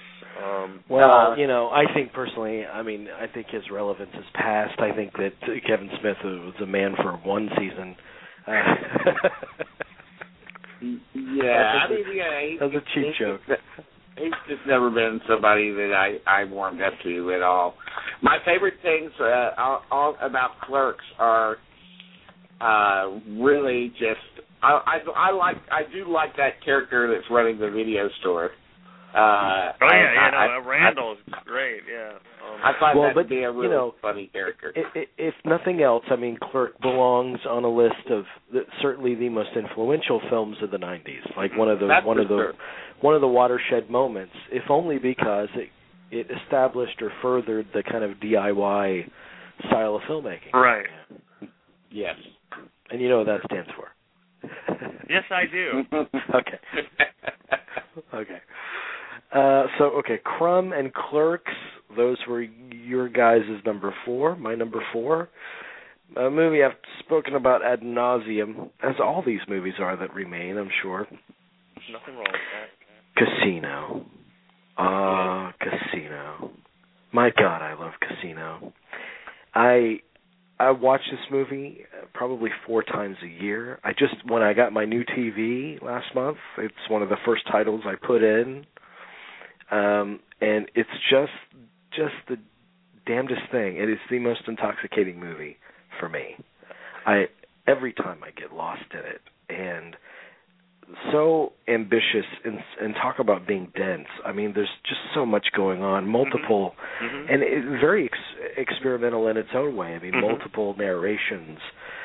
[SPEAKER 1] I think personally, I think his relevance is past. I think that Kevin Smith was a man for one season. That was a cheap joke.
[SPEAKER 3] He's just never been somebody that I warmed up to at all. My favorite things all about Clerks are really just I do like that character that's running the video store.
[SPEAKER 2] Randall is great. Yeah,
[SPEAKER 3] I find that to be a really funny character.
[SPEAKER 1] If nothing else, I mean, Clerk belongs on a list of certainly the most influential films of the '90s. Like one of the watershed moments, if only because it established or furthered the kind of DIY style of filmmaking.
[SPEAKER 2] Right.
[SPEAKER 3] Yes.
[SPEAKER 1] And you know what that stands for.
[SPEAKER 2] Yes, I do.
[SPEAKER 1] Okay. Crumb and Clerks, those were your guys' number 4, my number 4. A movie I've spoken about ad nauseum, as all these movies are that remain, I'm sure.
[SPEAKER 2] Nothing wrong with that.
[SPEAKER 1] Casino. Casino. My God, I love Casino. I watch this movie probably 4 times a year. When I got my new TV last month, it's one of the first titles I put in. And it's just the damnedest thing. It is the most intoxicating movie for me. Every time I get lost in it, and so ambitious, and talk about being dense. I mean, there's just so much going on, multiple, and very experimental in its own way. I mean, multiple narrations.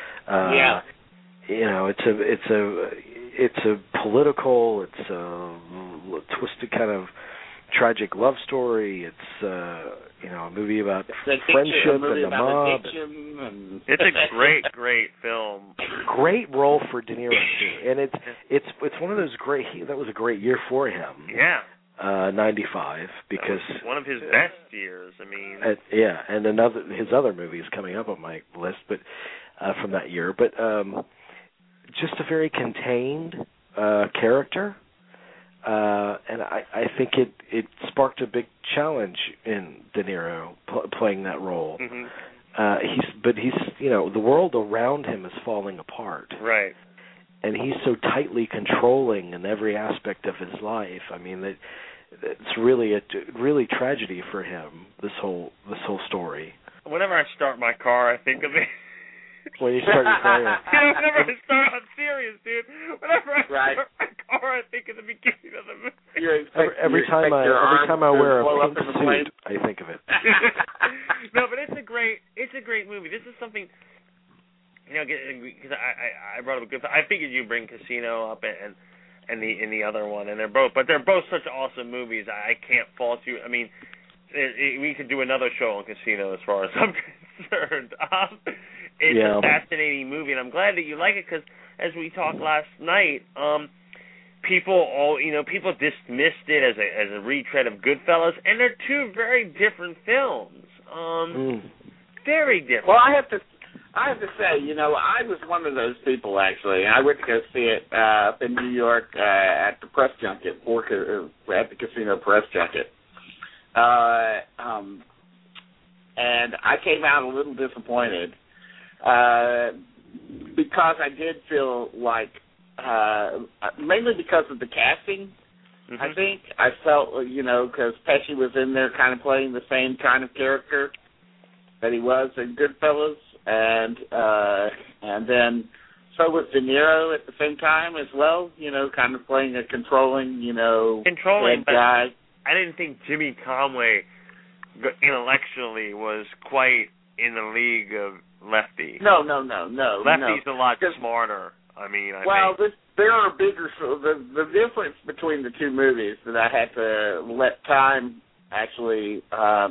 [SPEAKER 1] It's a political, it's a twisted kind of tragic love story. It's a movie about friendship and the mob.
[SPEAKER 2] It's a great film.
[SPEAKER 1] Great role for De Niro too, and it's one of those great. That was a great year for him.
[SPEAKER 2] Yeah.
[SPEAKER 1] '95, because
[SPEAKER 2] one of his best years. I mean,
[SPEAKER 1] and his other movies coming up on my list, but from that year. But just a very contained character, and I think it sparked a big challenge in De Niro playing that role.
[SPEAKER 2] Mm-hmm.
[SPEAKER 1] He's the world around him is falling apart.
[SPEAKER 2] Right.
[SPEAKER 1] And he's so tightly controlling in every aspect of his life. I mean, it's really tragedy for him. This whole story.
[SPEAKER 2] Whenever I start my car, I think of it.
[SPEAKER 1] When you start your car,
[SPEAKER 2] whenever I start, I'm serious, dude. Whenever I start my car, I think of the beginning of the movie.
[SPEAKER 1] Every time I wear a pink suit, I think of it.
[SPEAKER 2] No, but it's a great movie. This is something. Because I brought up a good. I figured you'd bring Casino up and the other one, and they're both such awesome movies. I can't fault you. I mean, we could do another show on Casino as far as I'm concerned. It's a fascinating movie, and I'm glad that you like it because, as we talked last night, people dismissed it as a retread of Goodfellas, and they're two very different films. Very different.
[SPEAKER 3] Well, I have to say, I was one of those people, actually. I went to go see it up in New York at the press junket, at the Casino press junket. And I came out a little disappointed because I did feel like, mainly because of the casting,
[SPEAKER 2] mm-hmm.
[SPEAKER 3] I think. I felt, because Pesci was in there kind of playing the same kind of character that he was in Goodfellas. And then so was De Niro at the same time as well, kind of playing a controlling head guy.
[SPEAKER 2] I didn't think Jimmy Conway intellectually was quite in the league of Lefty.
[SPEAKER 3] No.
[SPEAKER 2] Lefty's a lot smarter.
[SPEAKER 3] There are bigger. The difference between the two movies that I had to let time actually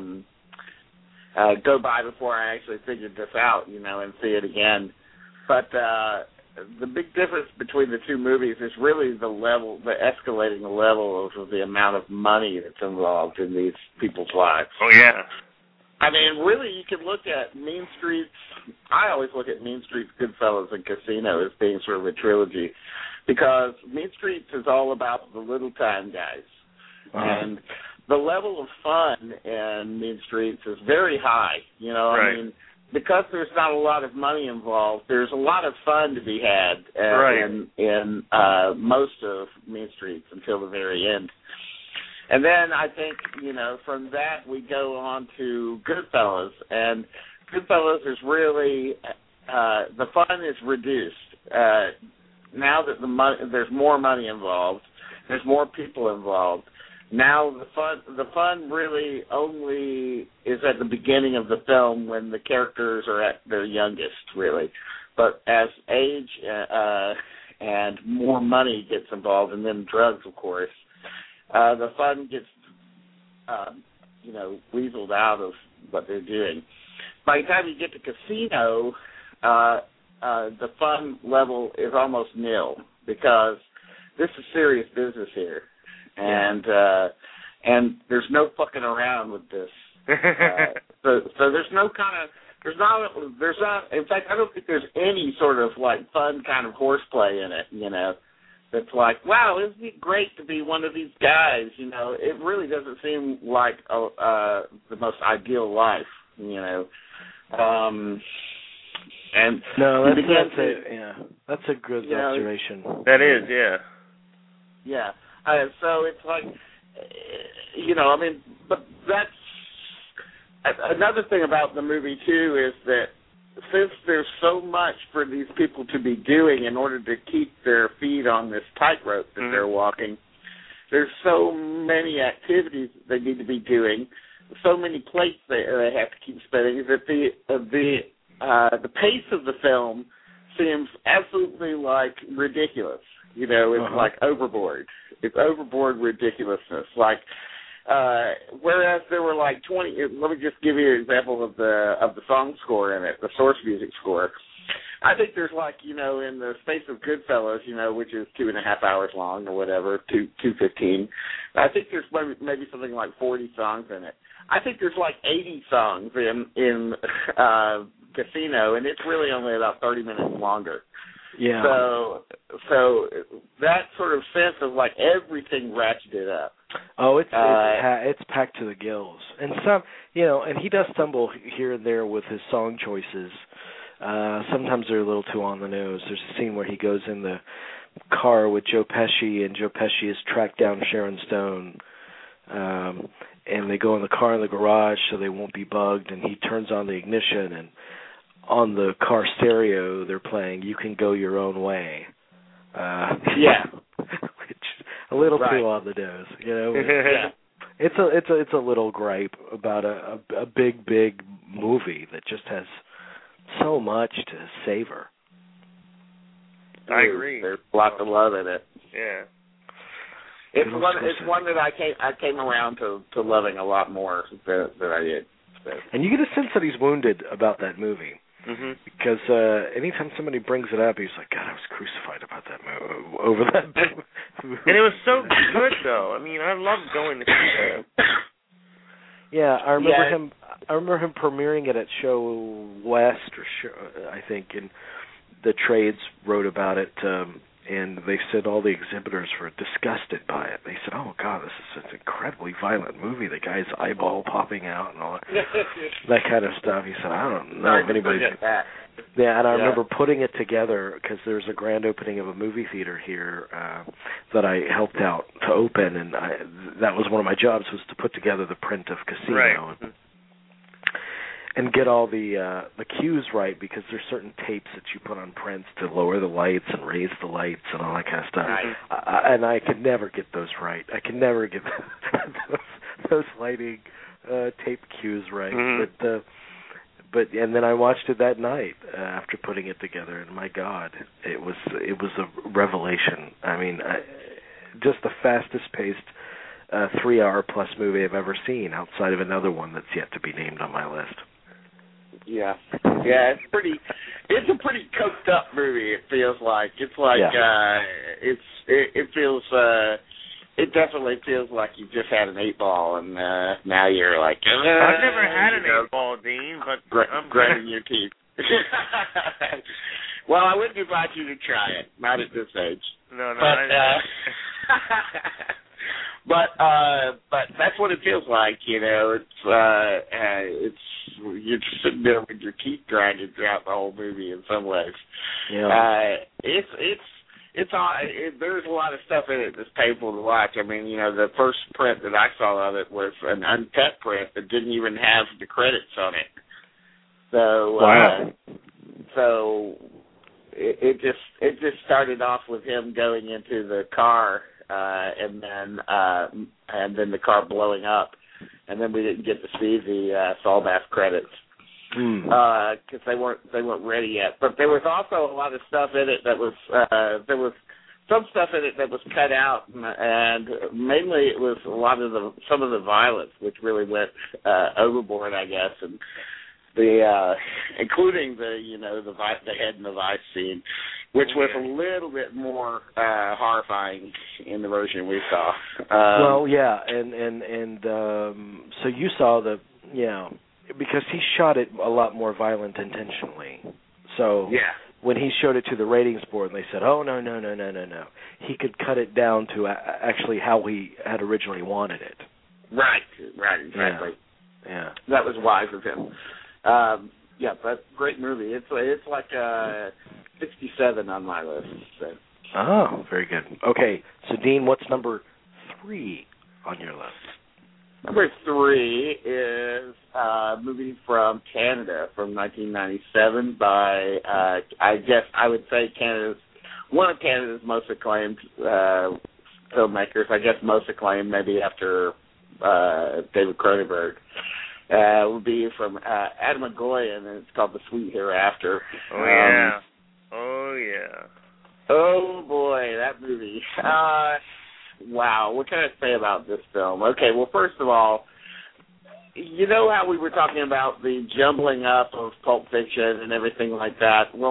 [SPEAKER 3] go by before I actually figured this out, and see it again. But the big difference between the two movies is really the escalating level of the amount of money that's involved in these people's lives.
[SPEAKER 2] Oh, yeah.
[SPEAKER 3] I mean, really, you can look at Mean Streets. I always look at Mean Streets, Goodfellas, and Casino as being sort of a trilogy, because Mean Streets is all about the little time guys. And the level of fun in Mean Streets is very high.
[SPEAKER 2] Right.
[SPEAKER 3] I mean, because there's not a lot of money involved, there's a lot of fun to be had in most of Mean Streets until the very end. And then I think, from that we go on to Goodfellas. And Goodfellas is really, the fun is reduced. Now that there's more money involved, there's more people involved. Now the fun really only is at the beginning of the film when the characters are at their youngest, really. But as age and more money gets involved, and then drugs, of course, the fun gets, weaseled out of what they're doing. By the time you get to Casino, the fun level is almost nil, because this is serious business here. And there's no fucking around with this. So there's no kind of, there's not, in fact, I don't think there's any sort of like fun kind of horseplay in it, that's like, wow, isn't it great to be one of these guys, It really doesn't seem like the most ideal life, And
[SPEAKER 1] no, that's a good observation.
[SPEAKER 2] That is, yeah.
[SPEAKER 3] Yeah. So it's like, but that's another thing about the movie, too, is that since there's so much for these people to be doing in order to keep their feet on this tightrope that they're walking, there's so many activities they need to be doing, so many plates they have to keep spinning, that the pace of the film seems absolutely, like, ridiculous. It's like overboard. It's overboard ridiculousness. Like, whereas there were like 20. Let me just give you an example of the song score in it, the source music score. I think there's like, in the space of Goodfellas, which is 2.5 hours long or whatever, 2:15. I think there's maybe something like 40 songs in it. I think there's like 80 songs in Casino, and it's really only about 30 minutes longer.
[SPEAKER 1] Yeah.
[SPEAKER 3] So that sort of sense of like everything ratcheted up.
[SPEAKER 1] Oh, it's packed to the gills, and and he does stumble here and there with his song choices. Sometimes they're a little too on the nose. There's a scene where he goes in the car with Joe Pesci, and Joe Pesci has tracked down Sharon Stone, and they go in the car in the garage so they won't be bugged, and he turns on the ignition, and on the car stereo they're playing "You Can Go Your Own Way."
[SPEAKER 3] Yeah.
[SPEAKER 1] Which a little too on the nose,
[SPEAKER 3] Yeah.
[SPEAKER 1] It's a little gripe about a big movie that just has so much to savor.
[SPEAKER 2] I agree.
[SPEAKER 3] There's lots of love in it.
[SPEAKER 2] Yeah.
[SPEAKER 3] It's one that I came around to loving a lot more than I did. So.
[SPEAKER 1] And you get a sense that he's wounded about that movie.
[SPEAKER 2] Mm-hmm.
[SPEAKER 1] Because anytime somebody brings it up, he's like, God, I was crucified about that movie, over that movie.
[SPEAKER 2] And it was so good, though. I mean, I loved going to see that.
[SPEAKER 1] Yeah, I remember him premiering it at Show West, I think, and the trades wrote about it, and they said all the exhibitors were disgusted by it. They said, oh, God, this is such an incredibly violent movie. The guy's eyeball popping out and all that kind of stuff. He said, I don't know if anybody's... Yeah, and I remember putting it together because there's a grand opening of a movie theater here that I helped out to open, and that was one of my jobs, was to put together the print of Casino.
[SPEAKER 2] Right.
[SPEAKER 1] And get all the cues right, because there's certain tapes that you put on prints to lower the lights and raise the lights and all that kind of stuff.
[SPEAKER 3] Right.
[SPEAKER 1] And I could never get those right. I could never get those lighting tape cues right.
[SPEAKER 2] Mm-hmm.
[SPEAKER 1] But and then I watched it that night after putting it together, and my God, it was a revelation. I mean, just the fastest paced 3-hour plus movie I've ever seen, outside of another one that's yet to be named on my list.
[SPEAKER 3] Yeah, it's a pretty coked up movie. It feels like it feels it definitely feels like you just had an 8-ball and now you're like.
[SPEAKER 2] I've never had an 8-ball, Dean, but I'm
[SPEAKER 3] grinding your teeth. Well, I wouldn't invite you to try it, not at this age.
[SPEAKER 2] No,
[SPEAKER 3] But that's what it feels like, It's you're just sitting there with your teeth grinding throughout the whole movie in some ways.
[SPEAKER 1] Yeah.
[SPEAKER 3] There's a lot of stuff in it that's painful to watch. I mean, the first print that I saw of it was an uncut print that didn't even have the credits on it. So
[SPEAKER 1] wow.
[SPEAKER 3] So it just started off with him going into the car. And then the car blowing up, and then we didn't get to see the Saul-Bass credits because they weren't ready yet. But there was also a lot of stuff in it that was there was some stuff in it that was cut out, and mainly it was some of the violence, which really went overboard, I guess, and including the head in the vice scene, which was a little bit more horrifying in the version we saw.
[SPEAKER 1] Well, yeah, and so you saw because he shot it a lot more violent intentionally. So when he showed it to the ratings board, and they said, "Oh no, he could cut it down to actually how he had originally wanted it." Right,
[SPEAKER 3] exactly.
[SPEAKER 1] Yeah,
[SPEAKER 3] that was wise of him. But great movie. It's like 67 on my list. So.
[SPEAKER 1] Oh, very good. Okay, so Dean, what's number 3 on your list?
[SPEAKER 3] Number 3 is a movie from Canada from 1997 by, I guess I would say one of Canada's most acclaimed filmmakers. I guess most acclaimed maybe after David Cronenberg. Would be from Adam McGoyan, and it's called The Sweet Hereafter.
[SPEAKER 2] Oh, yeah. Oh, yeah.
[SPEAKER 3] Oh, boy, that movie. Wow, what can I say about this film? Okay, well, first of all, you know how we were talking about the jumbling up of Pulp Fiction and everything like that? Well,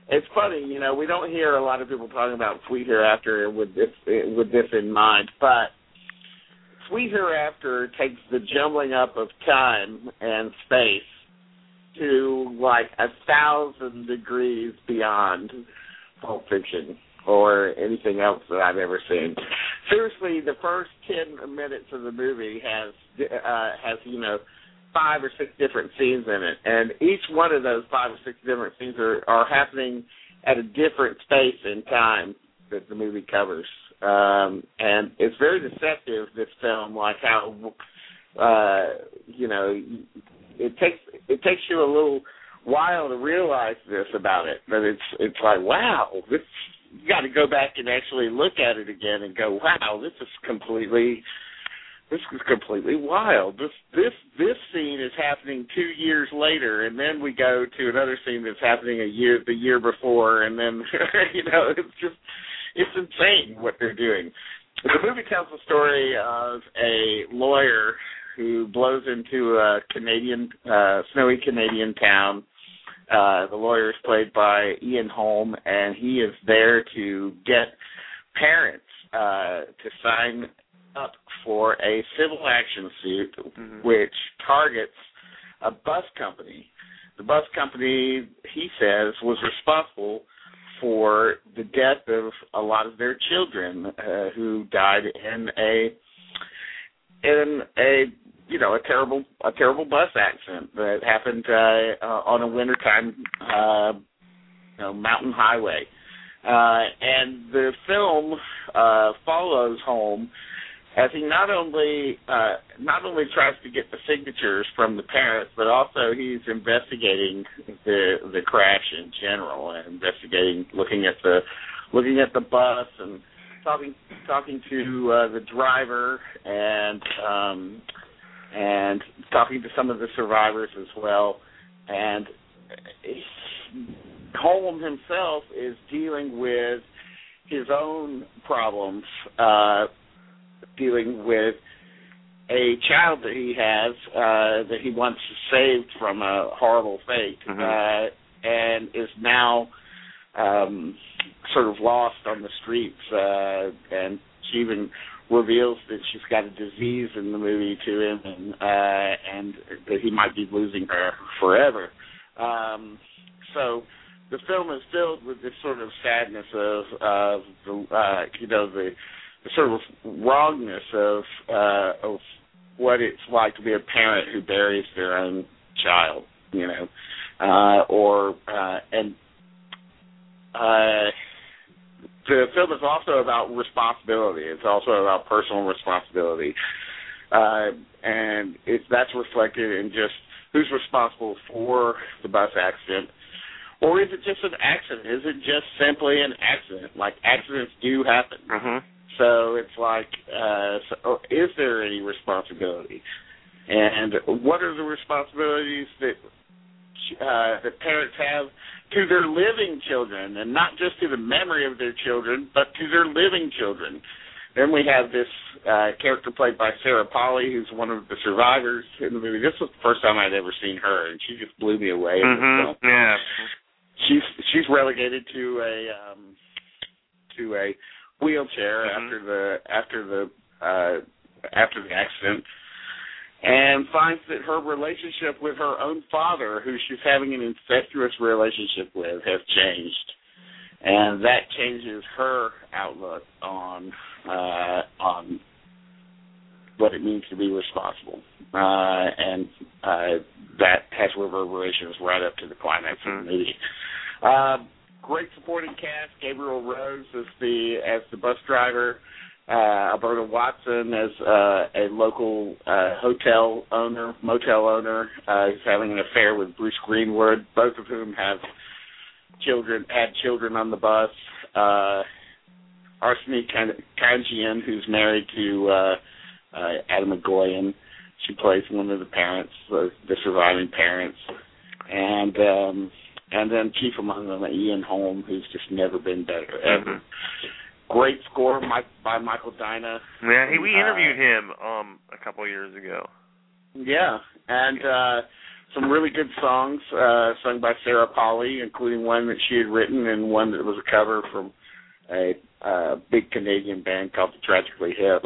[SPEAKER 3] it's funny, you know, we don't hear a lot of people talking about Sweet Hereafter with this in mind, but Sweet Hereafter takes the jumbling up of time and space to like 1,000 degrees beyond Pulp Fiction or anything else that I've ever seen. Seriously, the first 10 minutes of the movie has 5 or 6 different scenes in it, and each one of those 5 or 6 different scenes are happening at a different space and time that the movie covers. And it's very deceptive, this film, like how it takes you a little while to realize this about it, but it's like, wow, this, you got to go back and actually look at it again and go, wow, this is completely wild. This scene is happening 2 years later, and then we go to another scene that's happening the year before, and then it's insane what they're doing. The movie tells the story of a lawyer who blows into a snowy Canadian town. The lawyer is played by Ian Holm, and he is there to get parents to sign up for a civil action suit, which targets a bus company. The bus company, he says, was responsible for the death of a lot of their children who died in a terrible bus accident that happened on a wintertime mountain highway. And the film follows Holm as he not only tries to get the signatures from the parents, but also he's investigating the crash in general, and looking at the bus and talking to the driver and talking to some of the survivors as well. And Holm himself is dealing with his own problems, dealing with a child that he has that he once saved from a horrible fate, and is now sort of lost on the streets, and she even reveals that she's got a disease in the movie to him, and that he might be losing her forever. So the film is filled with this sort of sadness of the sort of wrongness of what it's like to be a parent who buries their own child, the film is also about responsibility. It's also about personal responsibility, and that's reflected in just who's responsible for the bus accident. Or is it just an accident? Is it just simply an accident? Like, accidents do happen. So it's like, is there any responsibility? And what are the responsibilities that parents have to their living children, and not just to the memory of their children, but to their living children? Then we have this character played by Sarah Polley, who's one of the survivors in the movie. This was the first time I'd ever seen her, and she just blew me away.
[SPEAKER 2] Yeah.
[SPEAKER 3] She's relegated to a wheelchair after the accident, and finds that her relationship with her own father, who she's having an incestuous relationship with, has changed, and that changes her outlook on what it means to be responsible, and that has reverberations right up to the climax of the movie. Great supporting cast: Gabriel Rose as the bus driver, Alberta Watson as a local motel owner who's having an affair with Bruce Greenwood, both of whom had children on the bus. Arsene Kanjian, who's married to Adam McGoyan. She plays one of the parents, the surviving parents, and then chief among them, Ian Holm, who's just never been better ever. Great score by Michael Dyna.
[SPEAKER 2] Yeah, we interviewed him a couple of years ago.
[SPEAKER 3] Yeah, and some really good songs sung by Sarah Polley, including one that she had written and one that was a cover from a big Canadian band called the Tragically Hip.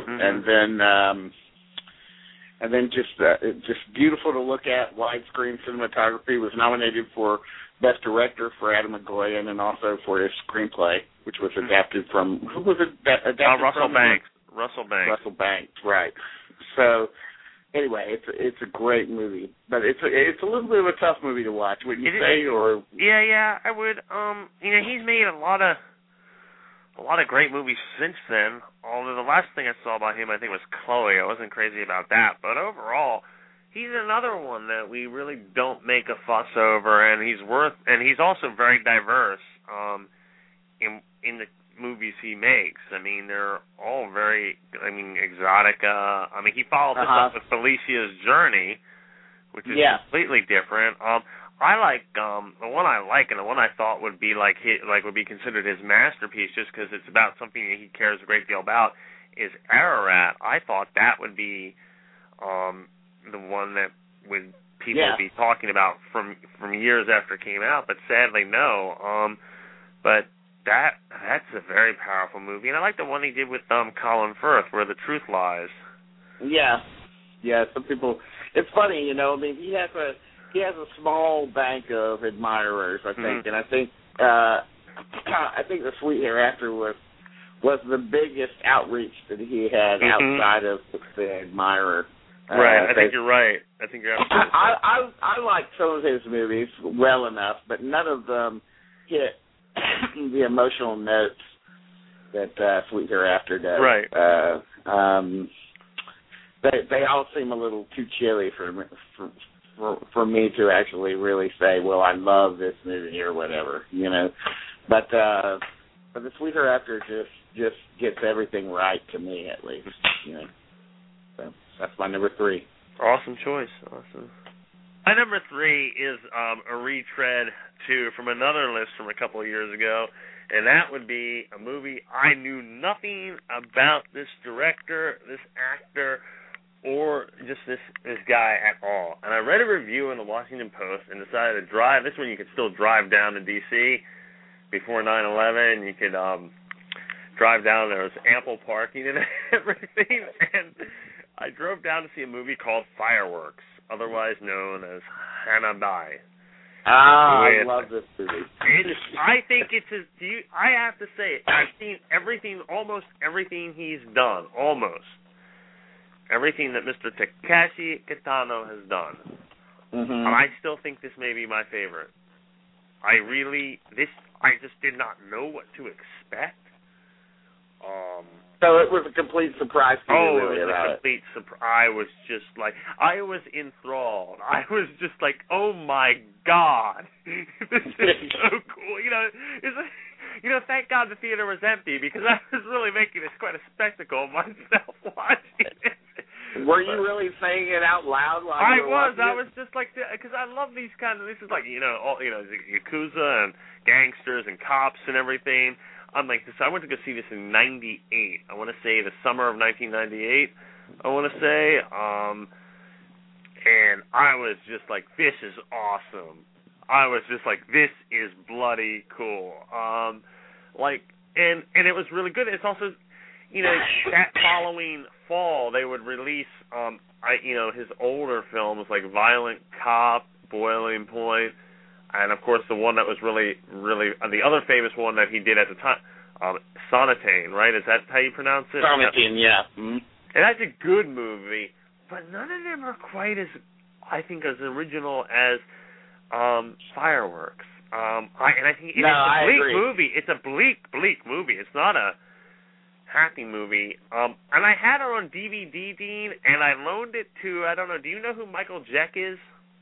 [SPEAKER 3] And then just beautiful to look at. Widescreen cinematography. Was nominated for Best Director for Adam McGoyan and also for his screenplay, which was adapted from, who was it adapted
[SPEAKER 2] Russell
[SPEAKER 3] from?
[SPEAKER 2] Banks. Russell Banks,
[SPEAKER 3] right. So, anyway, it's a great movie, but it's a little bit of a tough movie to watch, wouldn't you say? Or
[SPEAKER 2] yeah, I would. He's made a lot of great movies since then. Although the last thing I saw by him, I think, was Chloe. I wasn't crazy about that, but overall, he's another one that we really don't make a fuss over, and he's also very diverse in the movies he makes. I mean, they're all very, exotic. He followed this up with Felicia's Journey, which is completely different. I like the one I like, and the one I thought would be would be considered his masterpiece, just because it's about something that he cares a great deal about, is Ararat. I thought that would be the one that people would be talking about from years after it came out, but sadly no. But that's a very powerful movie, and I like the one he did with Colin Firth, Where the Truth Lies. Yeah.
[SPEAKER 3] Some people. It's funny, he has a small bank of admirers, I think, and I think The Sweet Hereafter was the biggest outreach that he had outside of the admirer.
[SPEAKER 2] Right, I think you're right. I think you're absolutely right.
[SPEAKER 3] I like some of his movies well enough, but none of them hit the emotional notes that Sweet Hereafter does.
[SPEAKER 2] Right.
[SPEAKER 3] They all seem a little too chilly for me to actually really say, well, I love this movie or whatever, But The Sweet Hereafter just gets everything right to me, at least, So that's my number 3.
[SPEAKER 2] Awesome choice. Awesome. My number 3 is a retread from another list from a couple of years ago, and that would be a movie I knew nothing about this director, this actor, or just this guy at all. And I read a review in the Washington Post and decided to drive. This one you could still drive down to D.C. before 9/11. You could drive down. There was ample parking and everything. And I drove down to see a movie called Fireworks, otherwise known as Hanabi.
[SPEAKER 3] I love this movie.
[SPEAKER 2] I think I have to say, I've seen almost everything he's done, almost. Everything that Mr. Takeshi Kitano has done. And I still think this may be my favorite. I just did not know what to expect.
[SPEAKER 3] So it was a complete surprise to you, really,
[SPEAKER 2] it was a complete surprise. I was just I was enthralled. I was just like, oh my God, this is so cool. Thank God the theater was empty, because I was really making this quite a spectacle of myself watching it.
[SPEAKER 3] Were you really saying it out loud while you were watching it?
[SPEAKER 2] I was just because I love these kinds of. This is Yakuza and gangsters and cops and everything. I'm like this. I went to go see this in '98. I want to say the summer of 1998. I want to say, and I was just like, this is awesome. I was just like, this is bloody cool. And it was really good. It's also, that following fall they would release, his older films like Violent Cop, Boiling Point, and of course the one that was really, really the other famous one that he did at the time, Sonatine, right? Is that how you pronounce it?
[SPEAKER 3] Sonatine, yeah. Mm-hmm.
[SPEAKER 2] And that's a good movie, but none of them are quite as, I think, as original as Fireworks. I think it's a bleak movie. It's a bleak movie. It's not a happy movie. And I had her on DVD, Dean, and I loaned it to, I don't know, do you know who Michael Jeck is?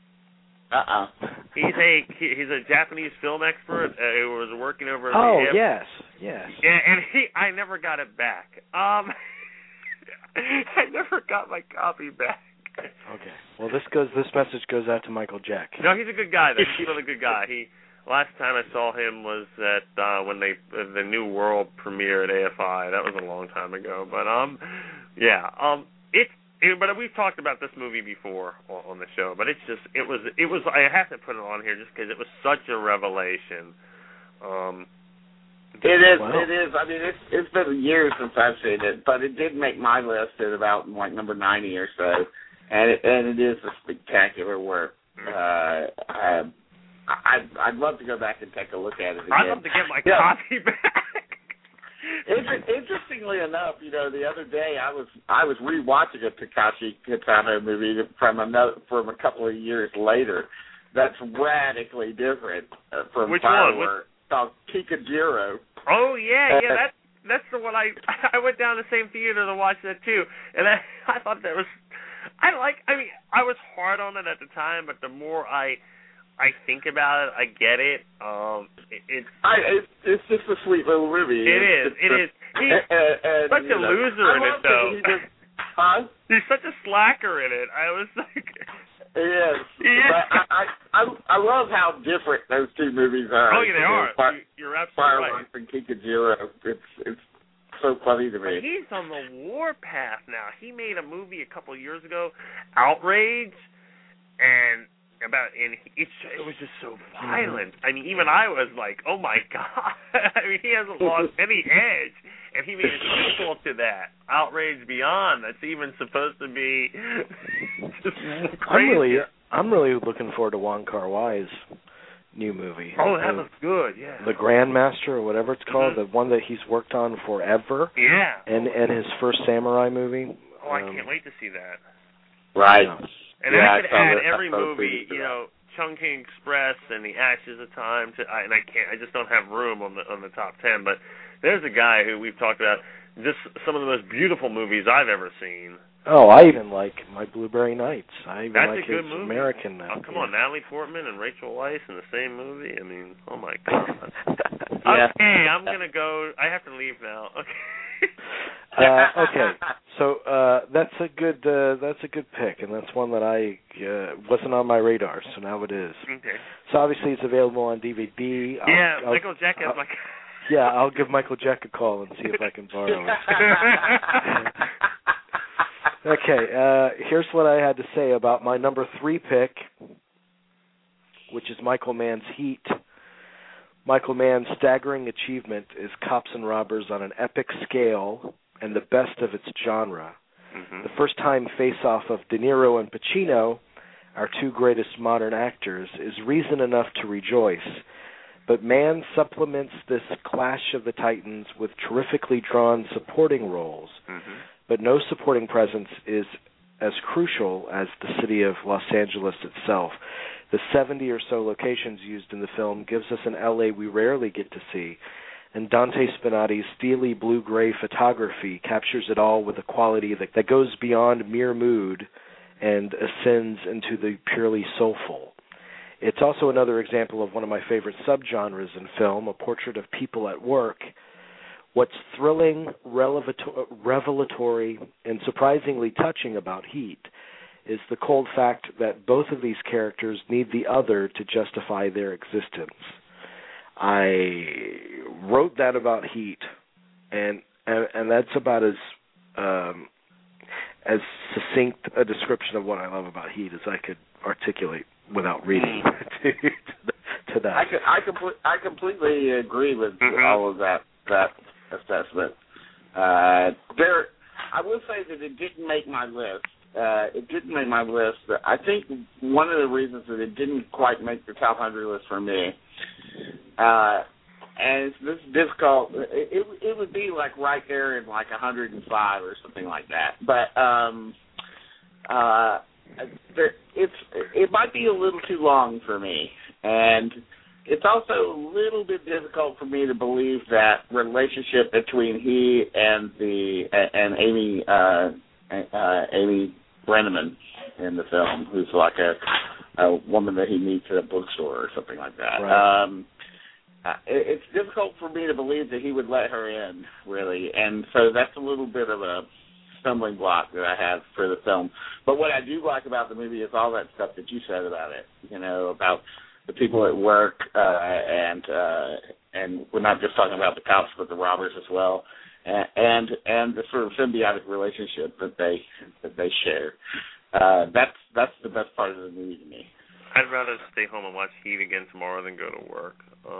[SPEAKER 2] He's a Japanese film expert who was working over at the hip.
[SPEAKER 1] Yes.
[SPEAKER 2] Yeah, and I never got it back. I never got my copy back.
[SPEAKER 1] Okay. Well, this message goes out to Michael Jeck.
[SPEAKER 2] No, he's a good guy. He's a really good guy. Last time I saw him was at when the New World premiere at AFI. That was a long time ago, but But we've talked about this movie before on the show. But it was. I have to put it on here just because it was such a revelation.
[SPEAKER 3] It is.
[SPEAKER 1] Wow.
[SPEAKER 3] It is. I mean, it's been years since I've seen it, but it did make my list at about like number 90 or so, and it is a spectacular work. I'd love to go back and take a look at it again.
[SPEAKER 2] I'd love to get my copy back.
[SPEAKER 3] Interestingly enough, the other day I was rewatching a Takashi Kitano movie from a couple of years later. That's radically different from
[SPEAKER 2] Which
[SPEAKER 3] Firework. Called Kikujiro.
[SPEAKER 2] Oh yeah, that's the one I went down the same theater to watch that too, and I thought that was I was hard on it at the time, but the more I think about it, I get it. It's
[SPEAKER 3] just a sweet little movie.
[SPEAKER 2] It is. He's such a loser in it though. He's such a slacker in it. I was like.
[SPEAKER 3] Yes, but I love how different those two movies are.
[SPEAKER 2] Oh, yeah, they are. You're absolutely right.
[SPEAKER 3] Fireworks and Kikujiro. It's so funny to me.
[SPEAKER 2] But he's on the warpath now. He made a movie a couple of years ago, Outrage, and it was just so violent. I mean, even I was like, oh my God. I mean, he hasn't lost any edge. And he made a sequel to that, Outrage Beyond, that's even supposed to be just crazy.
[SPEAKER 1] I'm really looking forward to Wong Kar-wai's new movie.
[SPEAKER 2] Oh, that looks good, yeah.
[SPEAKER 1] The Grandmaster, or whatever it's called, the one that he's worked on forever.
[SPEAKER 2] Yeah.
[SPEAKER 1] And his first samurai movie.
[SPEAKER 2] Oh, I can't wait to see that.
[SPEAKER 3] Right.
[SPEAKER 2] And I could add every movie, Chungking Express and The Ashes of Time, I just don't have room on the top 10, but there's a guy who we've talked about, just some of the most beautiful movies I've ever seen.
[SPEAKER 1] Oh, I even like My Blueberry Nights. I even
[SPEAKER 2] That's
[SPEAKER 1] like
[SPEAKER 2] a good
[SPEAKER 1] his
[SPEAKER 2] movie.
[SPEAKER 1] American.
[SPEAKER 2] Oh, come on, Natalie Portman and Rachel Weisz in the same movie. I mean, oh my God. Okay, I'm gonna go. I have to leave now. Okay.
[SPEAKER 1] Okay, so that's a good pick, and that's one that I wasn't on my radar, so now it is.
[SPEAKER 2] Okay.
[SPEAKER 1] So obviously it's available on DVD.
[SPEAKER 2] Michael Jack has my.
[SPEAKER 1] Yeah, I'll give Michael Jack a call and see if I can borrow it. Okay, here's what I had to say about my number 3 pick, which is Michael Mann's Heat. Michael Mann's staggering achievement is cops and robbers on an epic scale and the best of its genre.
[SPEAKER 2] Mm-hmm.
[SPEAKER 1] The first-time face-off of De Niro and Pacino, our two greatest modern actors, is reason enough to rejoice. But Mann supplements this clash of the titans with terrifically drawn supporting roles.
[SPEAKER 2] Mm-hmm.
[SPEAKER 1] But no supporting presence is as crucial as the city of Los Angeles itself. The 70 or so locations used in the film gives us an L.A. we rarely get to see, and Dante Spinotti's steely blue-gray photography captures it all with a quality that goes beyond mere mood and ascends into the purely soulful. It's also another example of one of my favorite subgenres in film, a portrait of people at work. What's thrilling, revelatory, and surprisingly touching about Heat is the cold fact that both of these characters need the other to justify their existence. I wrote that about Heat, and that's about as succinct a description of what I love about Heat as I could articulate without reading to that.
[SPEAKER 3] I completely agree with all of that assessment. I will say that it didn't make my list. I think one of the reasons that it didn't quite make the top 100 list for me, and it's difficult. It would be like right there in like 105 or something like that. But it might be a little too long for me, and it's also a little bit difficult for me to believe that relationship between he and Amy Brenneman in the film, who's like a woman that he meets at a bookstore or something like that.
[SPEAKER 1] Right.
[SPEAKER 3] It's difficult for me to believe that he would let her in, really, and so that's a little bit of a stumbling block that I have for the film. But what I do like about the movie is all that stuff that you said about it, about the people at work, and we're not just talking about the cops, but the robbers as well. and the sort of symbiotic relationship that they share. That's the best part of the movie to me.
[SPEAKER 2] I'd rather stay home and watch Heat again tomorrow than go to work.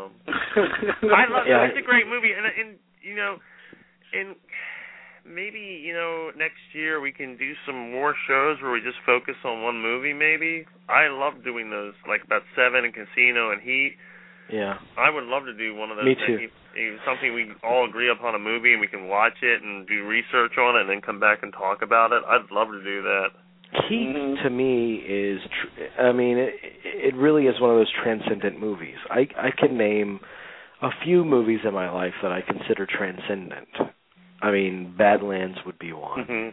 [SPEAKER 2] I love it. It's a great movie, and you know, and maybe, you know, next year we can do some more shows where we just focus on one movie. Maybe I love doing those, like about Seven and Casino and Heat.
[SPEAKER 1] Yeah,
[SPEAKER 2] I would love to do one of those.
[SPEAKER 1] Me too.
[SPEAKER 2] Something we all agree upon a movie and we can watch it and do research on it and then come back and talk about it. I'd love to do that.
[SPEAKER 1] Heat, to me, is, I mean, it really is one of those transcendent movies. I can name a few movies in my life that I consider transcendent. I mean, Badlands would be one.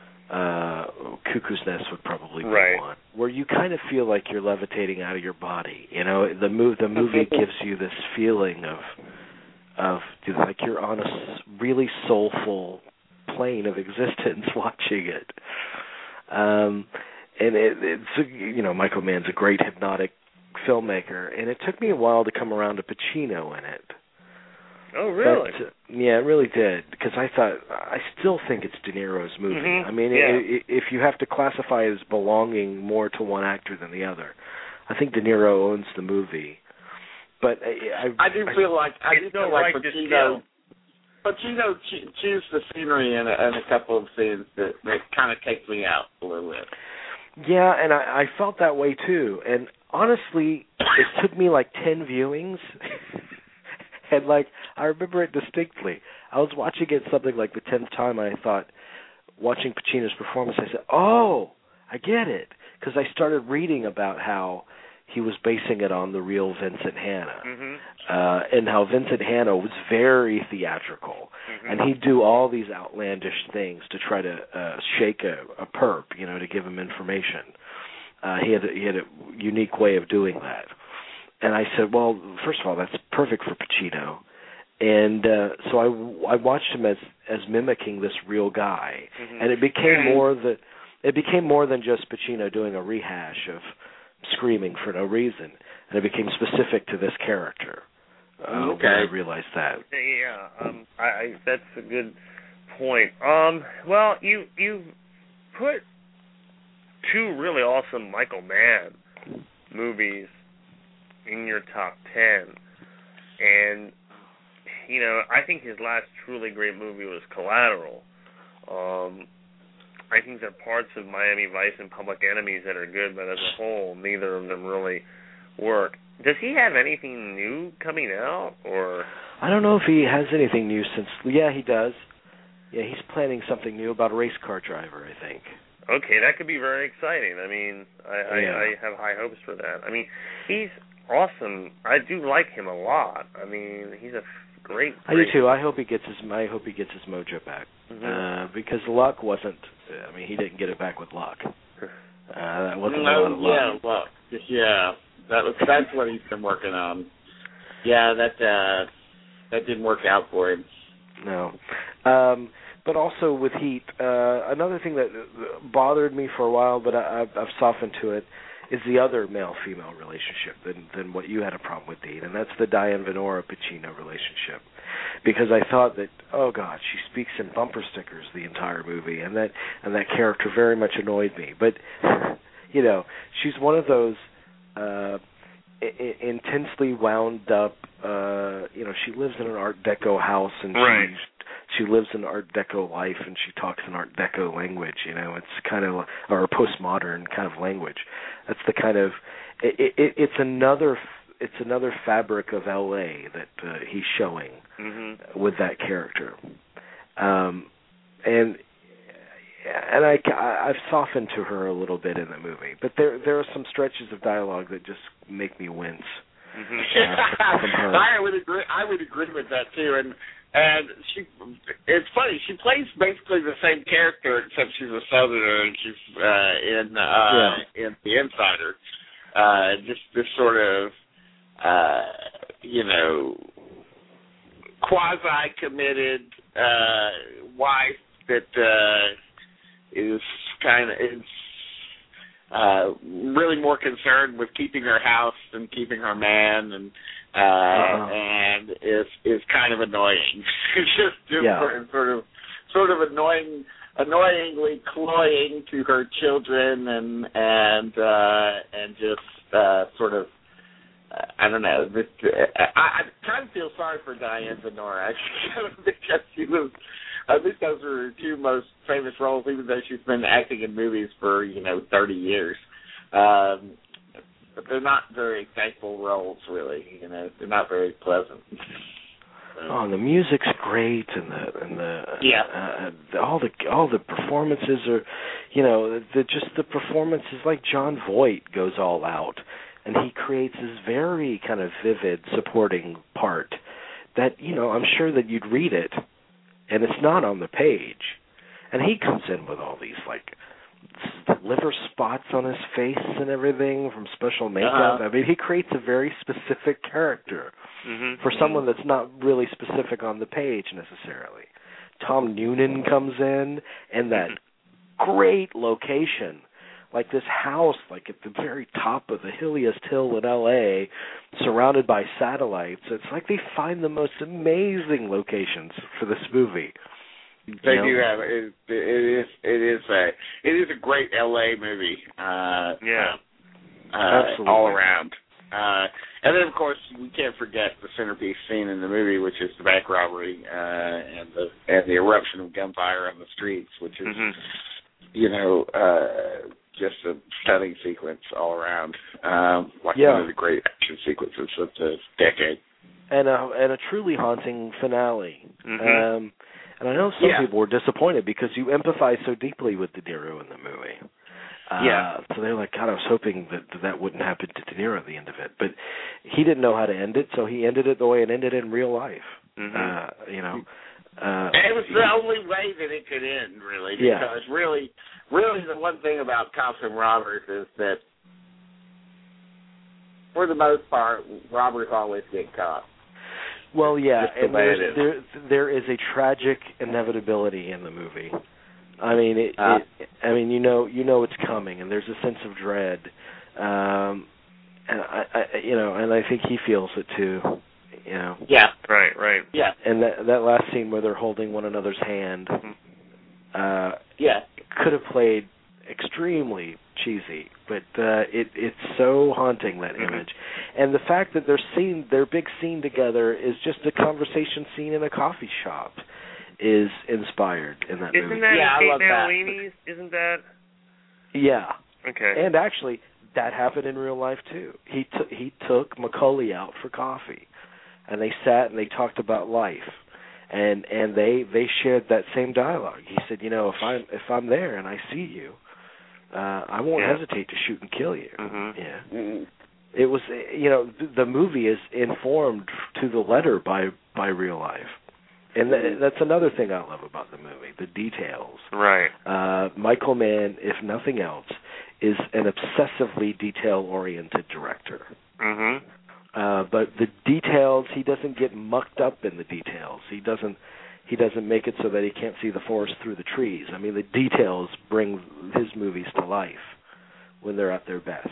[SPEAKER 1] Cuckoo's Nest would probably be one. Where you kind of feel like you're levitating out of your body. You know, the movie gives you this feeling of like you're on a really soulful plane of existence watching it. And it's, you know, Michael Mann's a great hypnotic filmmaker, and it took me a while to come around to Pacino in it.
[SPEAKER 2] Oh, really?
[SPEAKER 1] But, yeah, it really did, because I still think it's De Niro's movie. I mean, if you have to classify it as belonging more to one actor than the other, I think De Niro owns the movie. But
[SPEAKER 3] I do feel like Pacino chews the scenery in a couple of scenes that kind of takes me out a little bit.
[SPEAKER 1] Yeah, and I felt that way too. And honestly, it took me like 10 viewings. And like, I remember it distinctly. I was watching it something like the 10th time, and I thought, watching Pacino's performance, I said, oh, I get it. Because I started reading about how he was basing it on the real Vincent Hanna. And how Vincent Hanna was very theatrical. And he'd do all these outlandish things to try to shake a perp, you know, to give him information. He had a unique way of doing that. And I said, well, first of all, that's perfect for Pacino. And so I watched him as mimicking this real guy. And it became more than just Pacino doing a rehash of screaming for no reason. And it became specific to this character. When I realized that.
[SPEAKER 2] Yeah, that's a good point. Well, you put two really awesome Michael Mann movies in your top 10, and you know, I think his last truly great movie was Collateral. I think there are parts of Miami Vice and Public Enemies that are good, but as a whole, neither of them really work. Does he have anything new coming out, or? I
[SPEAKER 1] don't know if he has anything new since. Yeah, he does. Yeah, he's planning something new about a race car driver, I think.
[SPEAKER 2] Okay, that could be very exciting. I mean, I have high hopes for that. I mean, he's awesome. I do like him a lot. I mean, he's a great. I do
[SPEAKER 1] too. I hope he gets his mojo back. Because Luck wasn't. I mean, he didn't get it back with Luck. That wasn't a lot of luck.
[SPEAKER 3] Yeah, Luck. Yeah. That's what he's been working on. Yeah, that didn't work out for him.
[SPEAKER 1] No. But also with Heat, another thing that bothered me for a while, but I've softened to it, is the other male-female relationship than what you had a problem with, Dean, and that's the Diane Venora-Pacino relationship. Because I thought that, oh God, she speaks in bumper stickers the entire movie, and that character very much annoyed me. But you know, she's one of those intensely wound up. You know, she lives in an Art Deco house, and she lives an Art Deco life, and she talks an Art Deco language. You know, it's kind of, or a postmodern kind of language. That's the kind of it's another fabric of L.A. that he's showing with that character, and I've softened to her a little bit in the movie, but there are some stretches of dialogue that just make me wince. From her.
[SPEAKER 3] I would agree with that too, and it's funny. She plays basically the same character, except she's a Southerner and she's in The Insider. Just this sort of you know, quasi-committed wife that is really more concerned with keeping her house than keeping her man, and and is kind of annoying. Just sort of annoyingly cloying to her children, and just sort of. I don't know. I kind of feel sorry for Diane Venora, actually, because she was. I think those are her two most famous roles, even though she's been acting in movies for 30 years. But they're not very thankful roles, really. They're not very pleasant.
[SPEAKER 1] Oh, and the music's great, and all the performances are, the performances, like Jon Voight goes all out, and he creates this very kind of vivid supporting part that I'm sure that you'd read it, and it's not on the page, and he comes in with all these liver spots on his face and everything from special makeup. I mean, he creates a very specific character for someone that's not really specific on the page necessarily. Tom Noonan comes in, and that great location, like this house, like at the very top of the hilliest hill in L.A., surrounded by satellites. It's like they find the most amazing locations for this movie.
[SPEAKER 3] They do have it. It is a great L.A. movie.
[SPEAKER 1] Absolutely.
[SPEAKER 3] All around. And then, of course, we can't forget the centerpiece scene in the movie, which is the bank robbery and the eruption of gunfire on the streets, which is, just a stunning sequence all around. One of the great action sequences of the decade.
[SPEAKER 1] And a truly haunting finale. And I know some people were disappointed because you empathize so deeply with De Niro in the movie. So they're like, God, I was hoping that wouldn't happen to De Niro at the end of it. But he didn't know how to end it, so he ended it the way it ended in real life.
[SPEAKER 3] And it was the only way that it could end, really. Because really the one thing about cops and robbers is that, for the most part, robbers always get caught.
[SPEAKER 1] Well, and there is a tragic inevitability in the movie. I mean, it's coming, and there's a sense of dread, and I think he feels it too.
[SPEAKER 2] Yeah. Right.
[SPEAKER 3] Yeah.
[SPEAKER 1] And that last scene where they're holding one another's hand, could have played extremely cheesy, but it's so haunting, that image. And the fact that their big scene together is just a conversation scene in a coffee shop is inspired in that movie.
[SPEAKER 2] Isn't that Kate Manalini's? Isn't that?
[SPEAKER 1] Yeah.
[SPEAKER 2] Okay.
[SPEAKER 1] And actually, that happened in real life too. He took Macaulay out for coffee, and they sat and they talked about life. And they shared that same dialogue. He said, if I'm there and I see you, I won't hesitate to shoot and kill you. It was, the movie is informed to the letter by real life, and that's another thing I love about the movie: the details.
[SPEAKER 2] Right.
[SPEAKER 1] Michael Mann, if nothing else, is an obsessively detail-oriented director. But the details, he doesn't get mucked up in the details. He doesn't make it so that he can't see the forest through the trees. I mean, the details bring his movies to life when they're at their best.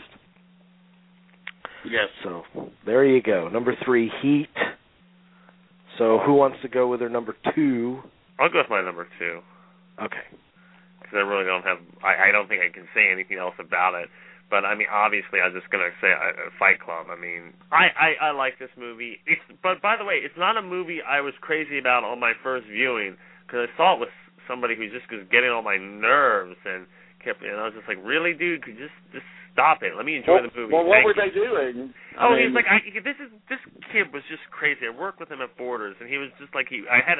[SPEAKER 3] Yes.
[SPEAKER 1] So there you go. Number 3, Heat. So who wants to go with their number 2?
[SPEAKER 2] I'll go with my number 2.
[SPEAKER 1] Okay.
[SPEAKER 2] Because I really don't have. I don't think I can say anything else about it. But, I mean, obviously, I'm just going to say Fight Club. I mean, I like this movie. But, by the way, it's not a movie I was crazy about on my first viewing, because I saw it with somebody who just was getting on my nerves and I was just like, really, dude? Could you just stop it? Let me enjoy the movie.
[SPEAKER 3] Well, what were they doing?
[SPEAKER 2] He's like, this kid was just crazy. I worked with him at Borders, and he was just like, I had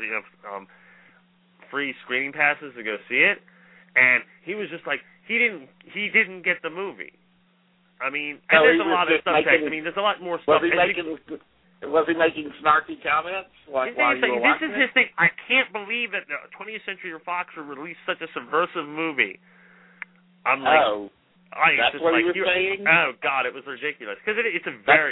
[SPEAKER 2] free screening passes to go see it, and he was just like, he didn't get the movie. I mean, and there's a lot of subtext. I mean, there's a lot more stuff.
[SPEAKER 3] Was he making snarky comments while you were watching
[SPEAKER 2] his thing. I can't believe that 20th Century Fox would release such a subversive movie. I'm like,
[SPEAKER 3] that's what he was saying?
[SPEAKER 2] Oh, God, it was ridiculous. Because it's a very,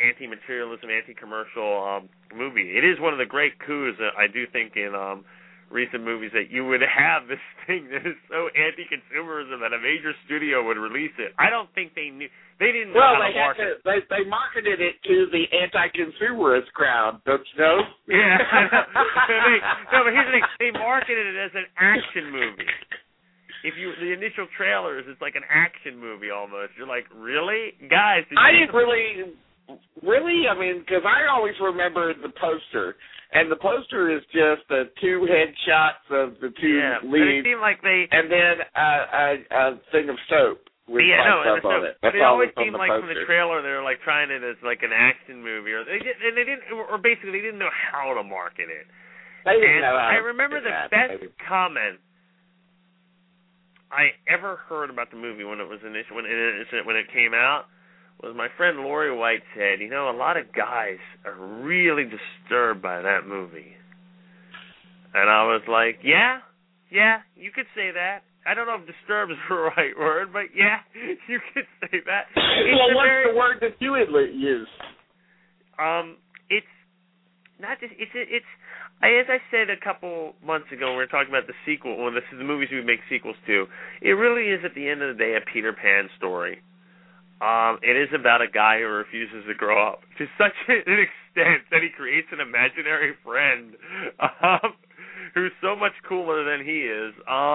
[SPEAKER 2] anti-materialism, anti-commercial movie. It is one of the great coups, I do think, in recent movies that you would have this thing that is so anti-consumerism that a major studio would release it. I don't think they knew. They didn't know how to market it.
[SPEAKER 3] They marketed it to the anti-consumerist crowd, don't you know?
[SPEAKER 2] Yeah. No, but here's the thing. They marketed it as an action movie. The initial trailers, it's like an action movie almost. You're like, really? Guys,
[SPEAKER 3] I didn't really? I mean, because I always remember the poster, and the poster is just the two headshots of the two leads.
[SPEAKER 2] But it seemed like
[SPEAKER 3] and then a thing of soap with stuff on it.
[SPEAKER 2] But it always seemed like from the trailer they were like trying it as like an action movie, or they didn't know how to market it.
[SPEAKER 3] They didn't know how.
[SPEAKER 2] I remember the best comment I ever heard about the movie when it was when it came out was my friend Lori White said, a lot of guys are really disturbed by that movie. And I was like, yeah, you could say that. I don't know if disturbed is the right word, but yeah, you could say that.
[SPEAKER 3] Well, what's the word that you would use?
[SPEAKER 2] It's not just, as I said a couple months ago when we were talking about the sequel, this is the movies we make sequels to, it really is at the end of the day a Peter Pan story. It is about a guy who refuses to grow up to such an extent that he creates an imaginary friend who's so much cooler than he is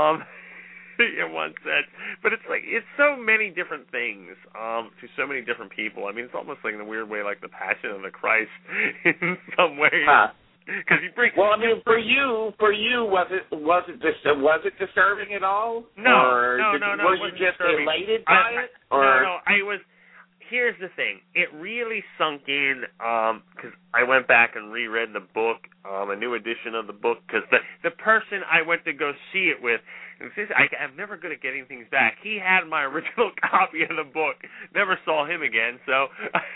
[SPEAKER 2] in one sense. But it's so many different things to so many different people. I mean, it's almost like in a weird way like the Passion of the Christ in some ways. Because
[SPEAKER 3] well, I mean, for you, was it disturbing at all?
[SPEAKER 2] No,
[SPEAKER 3] Were you just elated by it?
[SPEAKER 2] No, I was. Here's the thing. It really sunk in because I went back and reread the book, a new edition of the book, because the person I went to go see it with, and I'm never good at getting things back. He had my original copy of the book. Never saw him again, so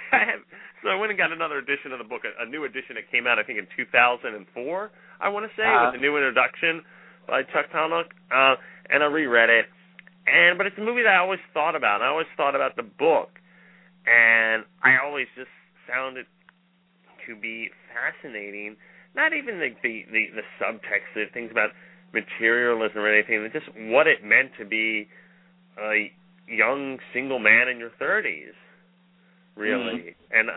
[SPEAKER 2] I went and got another edition of the book, a new edition that came out, I think, in 2004, I want to say, with the new introduction by Chuck Palahniuk, and I reread it. But it's a movie that I always thought about. I always thought about the book, and I always just found it to be fascinating. Not even the subtext, the things about materialism or anything, just what it meant to be a young single man in your 30s. Really,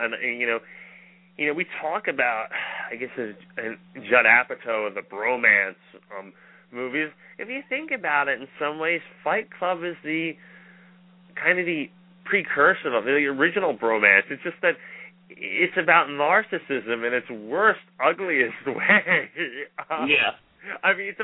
[SPEAKER 2] and we talk about, I guess, Judd Apatow of the bromance movies. If you think about it, in some ways, Fight Club is the kind of the precursor of the original bromance. It's just that it's about narcissism in its worst, ugliest way.
[SPEAKER 3] Yeah.
[SPEAKER 2] I mean,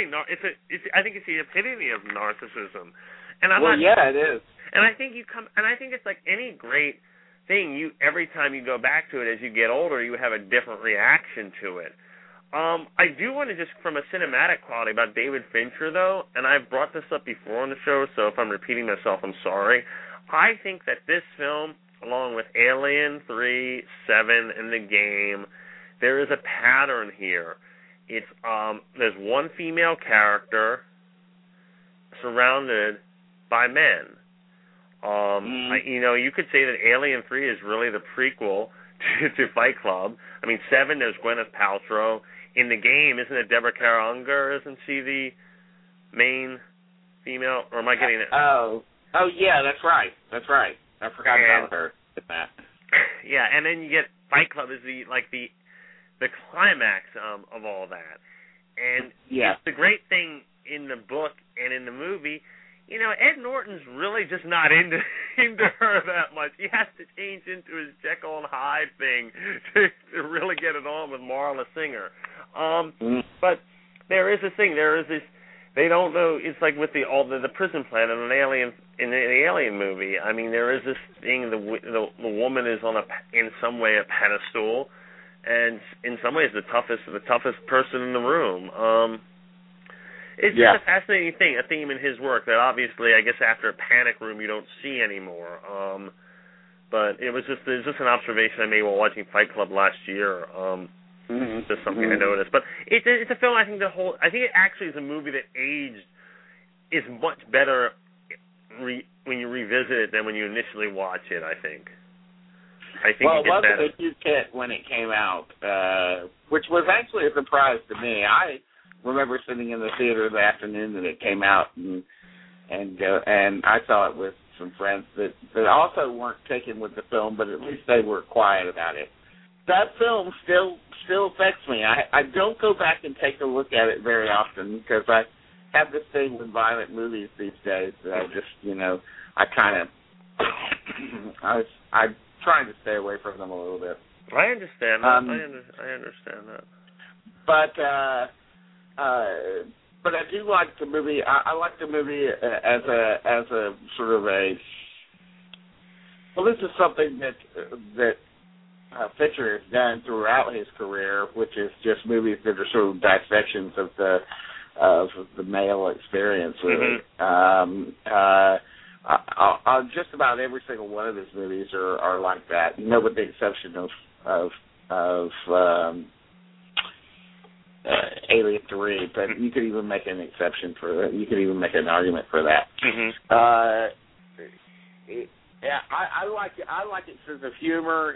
[SPEAKER 2] I think it's the epitome of narcissism. And
[SPEAKER 3] it is.
[SPEAKER 2] And I think it's like any great thing, every time you go back to it as you get older, you have a different reaction to it. I do want to just, from a cinematic quality, about David Fincher, though, and I've brought this up before on the show, so if I'm repeating myself, I'm sorry. I think that this film, along with Alien 3, 7, and The Game, there is a pattern here. It's there's one female character surrounded by men. You could say that Alien 3 is really the prequel to Fight Club. I mean, 7, there's Gwyneth Paltrow. In The Game, isn't it Deborah Kara Unger? Isn't she the main female? Or am I getting it?
[SPEAKER 3] Oh, yeah, that's right. I forgot about her.
[SPEAKER 2] Yeah, and then you get Fight Club is the climax of all that. And it's the great thing in the book and in the movie. Ed Norton's really just not into her that much. He has to change into his Jekyll and Hyde thing to really get it on with Marla Singer. But there is a thing. There is this. They don't know. It's like with the prison planet in the Alien movie. I mean, there is this thing. The woman is in some way a pedestal, and in some ways the toughest person in the room. It's just a fascinating thing, a theme in his work that obviously, I guess, after Panic Room you don't see anymore. But it was just an observation I made while watching Fight Club last year. Just something I noticed. But it's a film. I think it actually is a movie that aged is much better when you revisit it than when you initially watch it. I think it
[SPEAKER 3] wasn't a huge hit when it came out, which was actually a surprise to me. remember sitting in the theater the afternoon that it came out, and I saw it with some friends that also weren't taken with the film, but at least they were quiet about it. That film still affects me. I don't go back and take a look at it very often because I have this thing with violent movies these days that I just, I kind of, I'm trying to stay away from them a little bit.
[SPEAKER 2] I understand that. I understand that.
[SPEAKER 3] But I do like the movie. I like the movie as a sort of a. Well, this is something that Fincher has done throughout his career, which is just movies that are sort of dissections of the male experience. Really, just about every single one of his movies are like that. With the exception of Alien 3, but you could even make an exception for that. You could even make an argument for that.
[SPEAKER 2] Mm-hmm.
[SPEAKER 3] I like it. I like its sense of humor.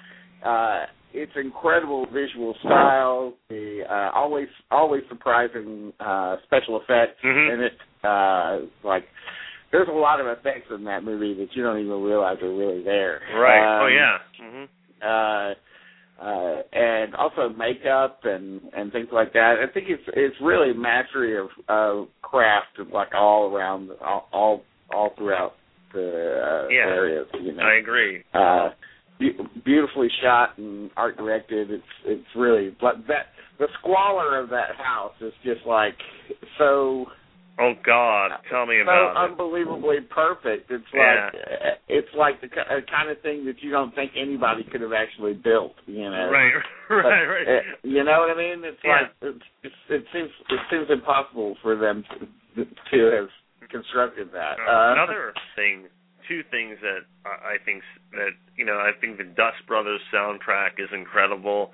[SPEAKER 3] Its incredible visual style. The always surprising special effects in it. There's a lot of effects in that movie that you don't even realize are really there.
[SPEAKER 2] Right. Oh yeah. Mm-hmm.
[SPEAKER 3] And also makeup and things like that. I think it's really mastery of craft, like all around, all throughout the areas.
[SPEAKER 2] I agree.
[SPEAKER 3] Beautifully shot and art directed. It's really that the squalor of that house is just like so.
[SPEAKER 2] Oh God, tell me about
[SPEAKER 3] it. So unbelievably perfect. It's like the kind of thing that you don't think anybody could have actually built.
[SPEAKER 2] Right.
[SPEAKER 3] You know what I mean? It's like it seems impossible for them to have constructed that.
[SPEAKER 2] Another thing, two things that I think the Dust Brothers soundtrack is incredible.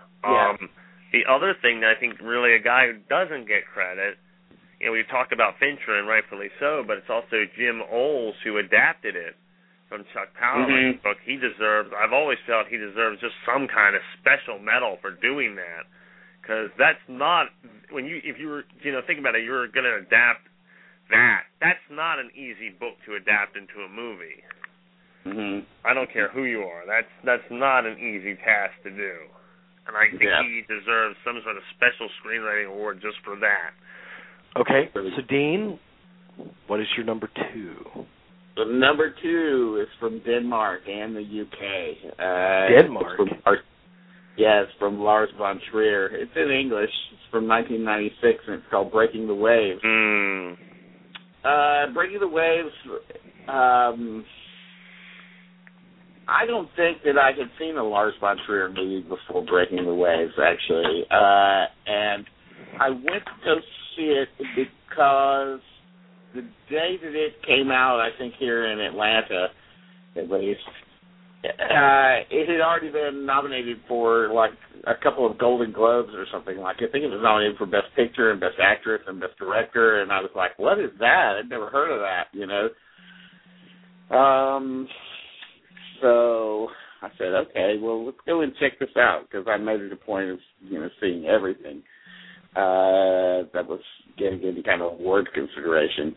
[SPEAKER 2] The other thing that I think really a guy who doesn't get credit. We've talked about Fincher, and rightfully so, but it's also Jim Olds who adapted it from Chuck Palahniuk's book. I've always felt he deserves just some kind of special medal for doing that, because that's not, if you were, think about it, you're going to adapt that. That's not an easy book to adapt into a movie.
[SPEAKER 3] Mm-hmm.
[SPEAKER 2] I don't care who you are. That's not an easy task to do. And I think he deserves some sort of special screenwriting award just for that.
[SPEAKER 1] Okay, so Dean, what is your number 2?
[SPEAKER 3] The number 2 is from Denmark and the UK.
[SPEAKER 1] Denmark?
[SPEAKER 3] It's from Lars von Trier. It's in English. It's from 1996, and it's called Breaking the Waves. Breaking the Waves, I don't think that I had seen a Lars von Trier movie before Breaking the Waves, actually. And I went to go see it because the day that it came out, I think here in Atlanta, at least, it had already been nominated for like a couple of Golden Globes or something. Like I think it was nominated for Best Picture and Best Actress and Best Director, and I was like, "What is that? I'd never heard of that," So I said, "Okay, well, let's go and check this out," because I made it a point of seeing everything that was getting any kind of award consideration.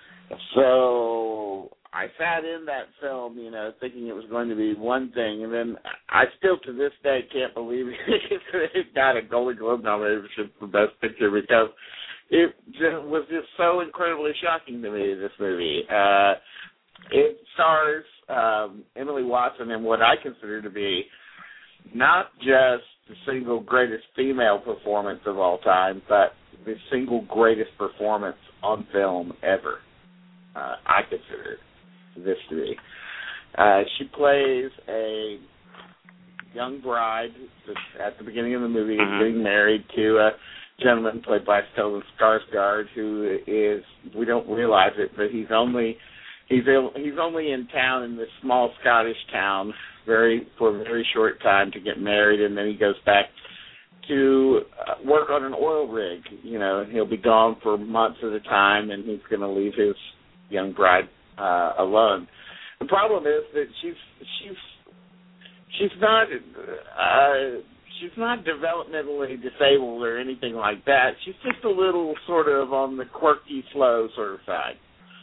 [SPEAKER 3] So I sat in that film, thinking it was going to be one thing, and then I still to this day can't believe it got a Golden Globe nomination for Best Picture, because it was just so incredibly shocking to me, this movie. It stars Emily Watson in what I consider to be not just the single greatest female performance of all time, but the single greatest performance on film ever. I consider this to be. She plays a young bride at the beginning of the movie, getting married to a gentleman played by Stellan Skarsgård, who is, we don't realize it, but he's only in town in this small Scottish town for a very short time to get married, and then he goes back to work on an oil rig. And he'll be gone for months at a time, and he's going to leave his young bride alone. The problem is that she's not developmentally disabled or anything like that. She's just a little sort of on the quirky, slow sort of side,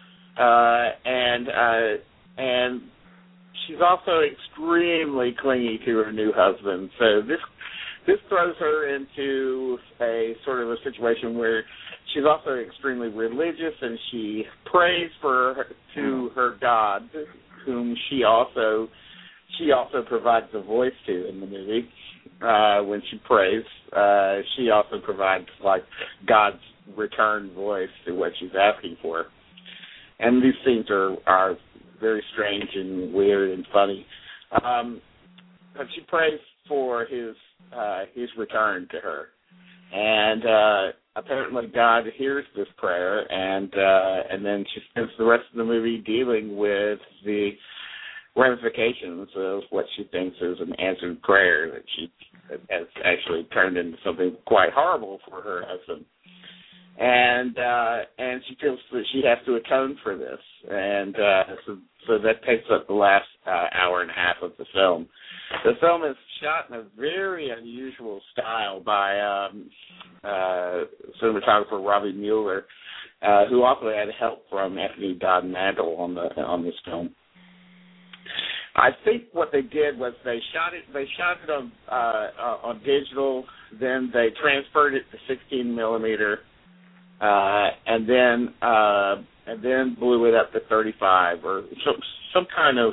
[SPEAKER 3] and she's also extremely clingy to her new husband. So this throws her into a sort of a situation where she's also extremely religious, and she prays to her God, whom she also provides a voice to in the movie. When she prays, she also provides like God's return voice to what she's asking for. And these scenes are very strange and weird and funny. But she prays for his return to her, and apparently God hears this prayer, and then she spends the rest of the movie dealing with the ramifications of what she thinks is an answered prayer that she has actually turned into something quite horrible for her husband. And she feels that she has to atone for this, and so that takes up the last hour and a half of the film. The film is shot in a very unusual style by cinematographer Robbie Mueller, who also had help from Anthony Dodd Mandel on this film. I think what they did was they shot it on digital, then they transferred it to 16 millimeter, and then blew it up to 35 or some kind of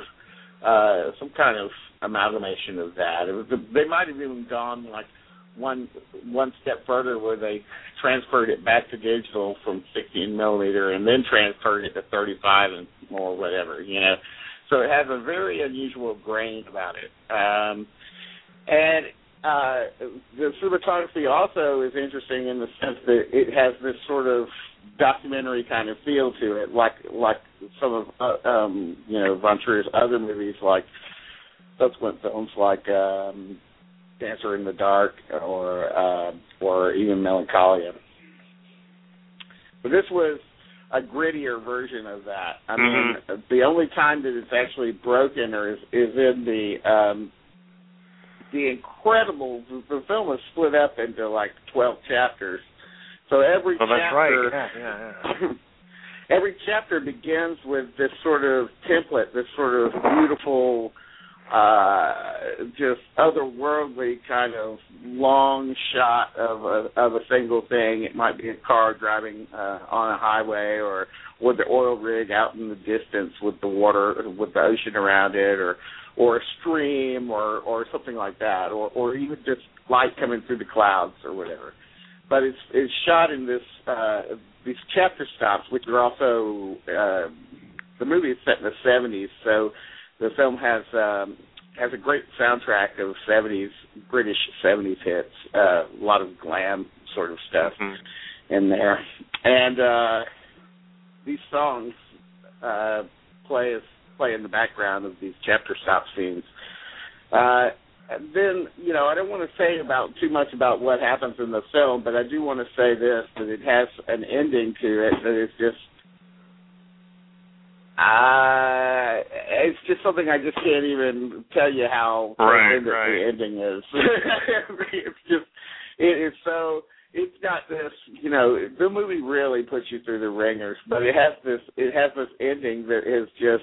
[SPEAKER 3] amalgamation of that. They might have even gone like one step further, where they transferred it back to digital from 16 millimeter and then transferred it to 35 and or whatever, you know. So it has a very unusual grain about it. And the cinematography also is interesting in the sense that it has this sort of documentary kind of feel to it, like some of Von Trier's other movies, like subsequent films like Dancer in the Dark or even Melancholia. But this was a grittier version of that. I mean, the only time that it's actually broken is in the incredible. The film is split up into like 12 chapters. So every chapter,
[SPEAKER 2] that's right. Yeah.
[SPEAKER 3] Every chapter begins with this sort of template, this sort of beautiful, just otherworldly kind of long shot of a single thing. It might be a car driving on a highway, or with the oil rig out in the distance with the water, with the ocean around it, or a stream, or something like that, or even just light coming through the clouds or whatever. But it's shot in this these chapter stops, which are also the movie is set in the 70s, so the film has a great soundtrack of British 70s hits, a lot of glam sort of stuff in there, and these songs play in the background of these chapter stop scenes. And then, I don't want to say too much about what happens in the film, but I do want to say this, that it has an ending to it that is just, it's just something I just can't even tell you how the ending is. It's got this, the movie really puts you through the ringers, but it has this ending that is just,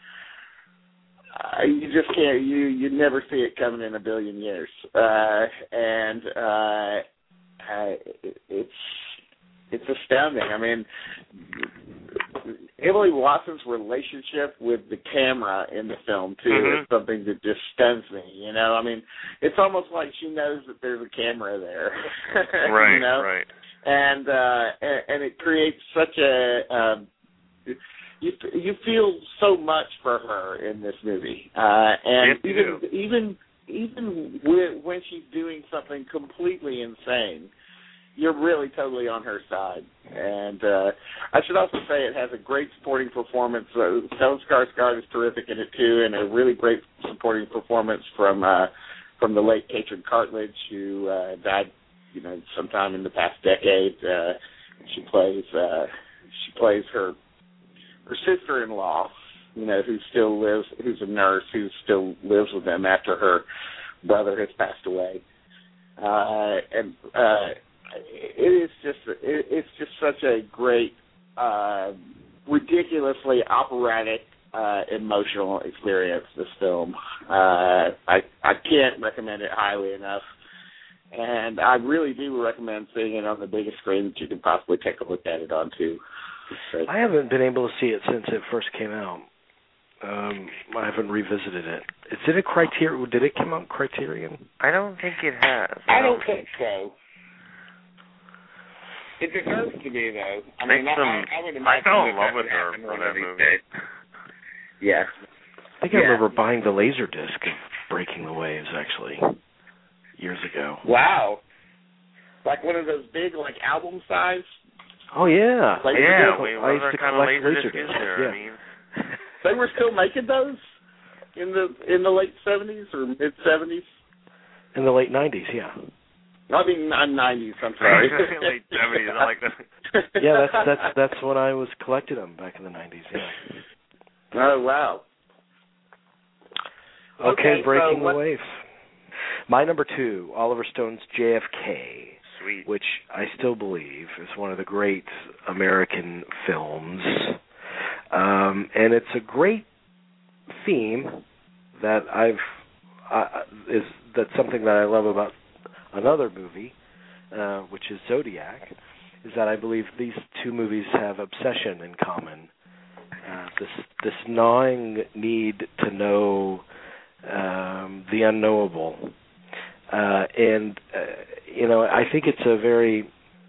[SPEAKER 3] you just can't, you never see it coming in a billion years. It's astounding. I mean, Emily Watson's relationship with the camera in the film, too, is something that just stuns me, I mean, it's almost like she knows that there's a camera there.
[SPEAKER 2] Right, right.
[SPEAKER 3] And it creates such a... You feel so much for her in this movie, and even when she's doing something completely insane, you're really totally on her side. And I should also say it has a great supporting performance. Stellan Skarsgård is terrific in it too, and a really great supporting performance from the late Katrin Cartledge, who died, sometime in the past decade. She plays her sister-in-law, who's a nurse, who still lives with them after her brother has passed away. and it's just such a great, ridiculously operatic, emotional experience. This film, I can't recommend it highly enough, and I really do recommend seeing it on the biggest screen that you can possibly take a look at it on too.
[SPEAKER 1] I haven't been able to see it since it first came out. I haven't revisited it. Is it a Criterion? Did it come out Criterion?
[SPEAKER 2] I don't think it has.
[SPEAKER 3] I don't think so. It deserves to be, though. I mean, I would imagine
[SPEAKER 2] I fell in love
[SPEAKER 3] that
[SPEAKER 2] with her for that movie.
[SPEAKER 3] Yeah.
[SPEAKER 1] I think I remember buying the Laserdisc of Breaking the Waves, actually, years ago.
[SPEAKER 3] Wow. Like one of those big, like, album size?
[SPEAKER 1] Oh, yeah.
[SPEAKER 2] I used to collect Laserdiscs there, I mean.
[SPEAKER 3] They were still making those in the late 70s or mid 70s?
[SPEAKER 1] In the late 90s, yeah.
[SPEAKER 3] I mean, 90s. I'm sorry.
[SPEAKER 2] Late 70s. I like that.
[SPEAKER 1] Yeah, that's when I was collecting them back in the 90s. Yeah.
[SPEAKER 3] Oh wow.
[SPEAKER 1] Okay, Breaking the Waves. My number 2, Oliver Stone's JFK.
[SPEAKER 2] Sweet. Which
[SPEAKER 1] I still believe is one of the great American films. And it's a great theme that that's something that I love about another movie, which is Zodiac, is that I believe these two movies have obsession in common. This gnawing need to know the unknowable. And I think it's a very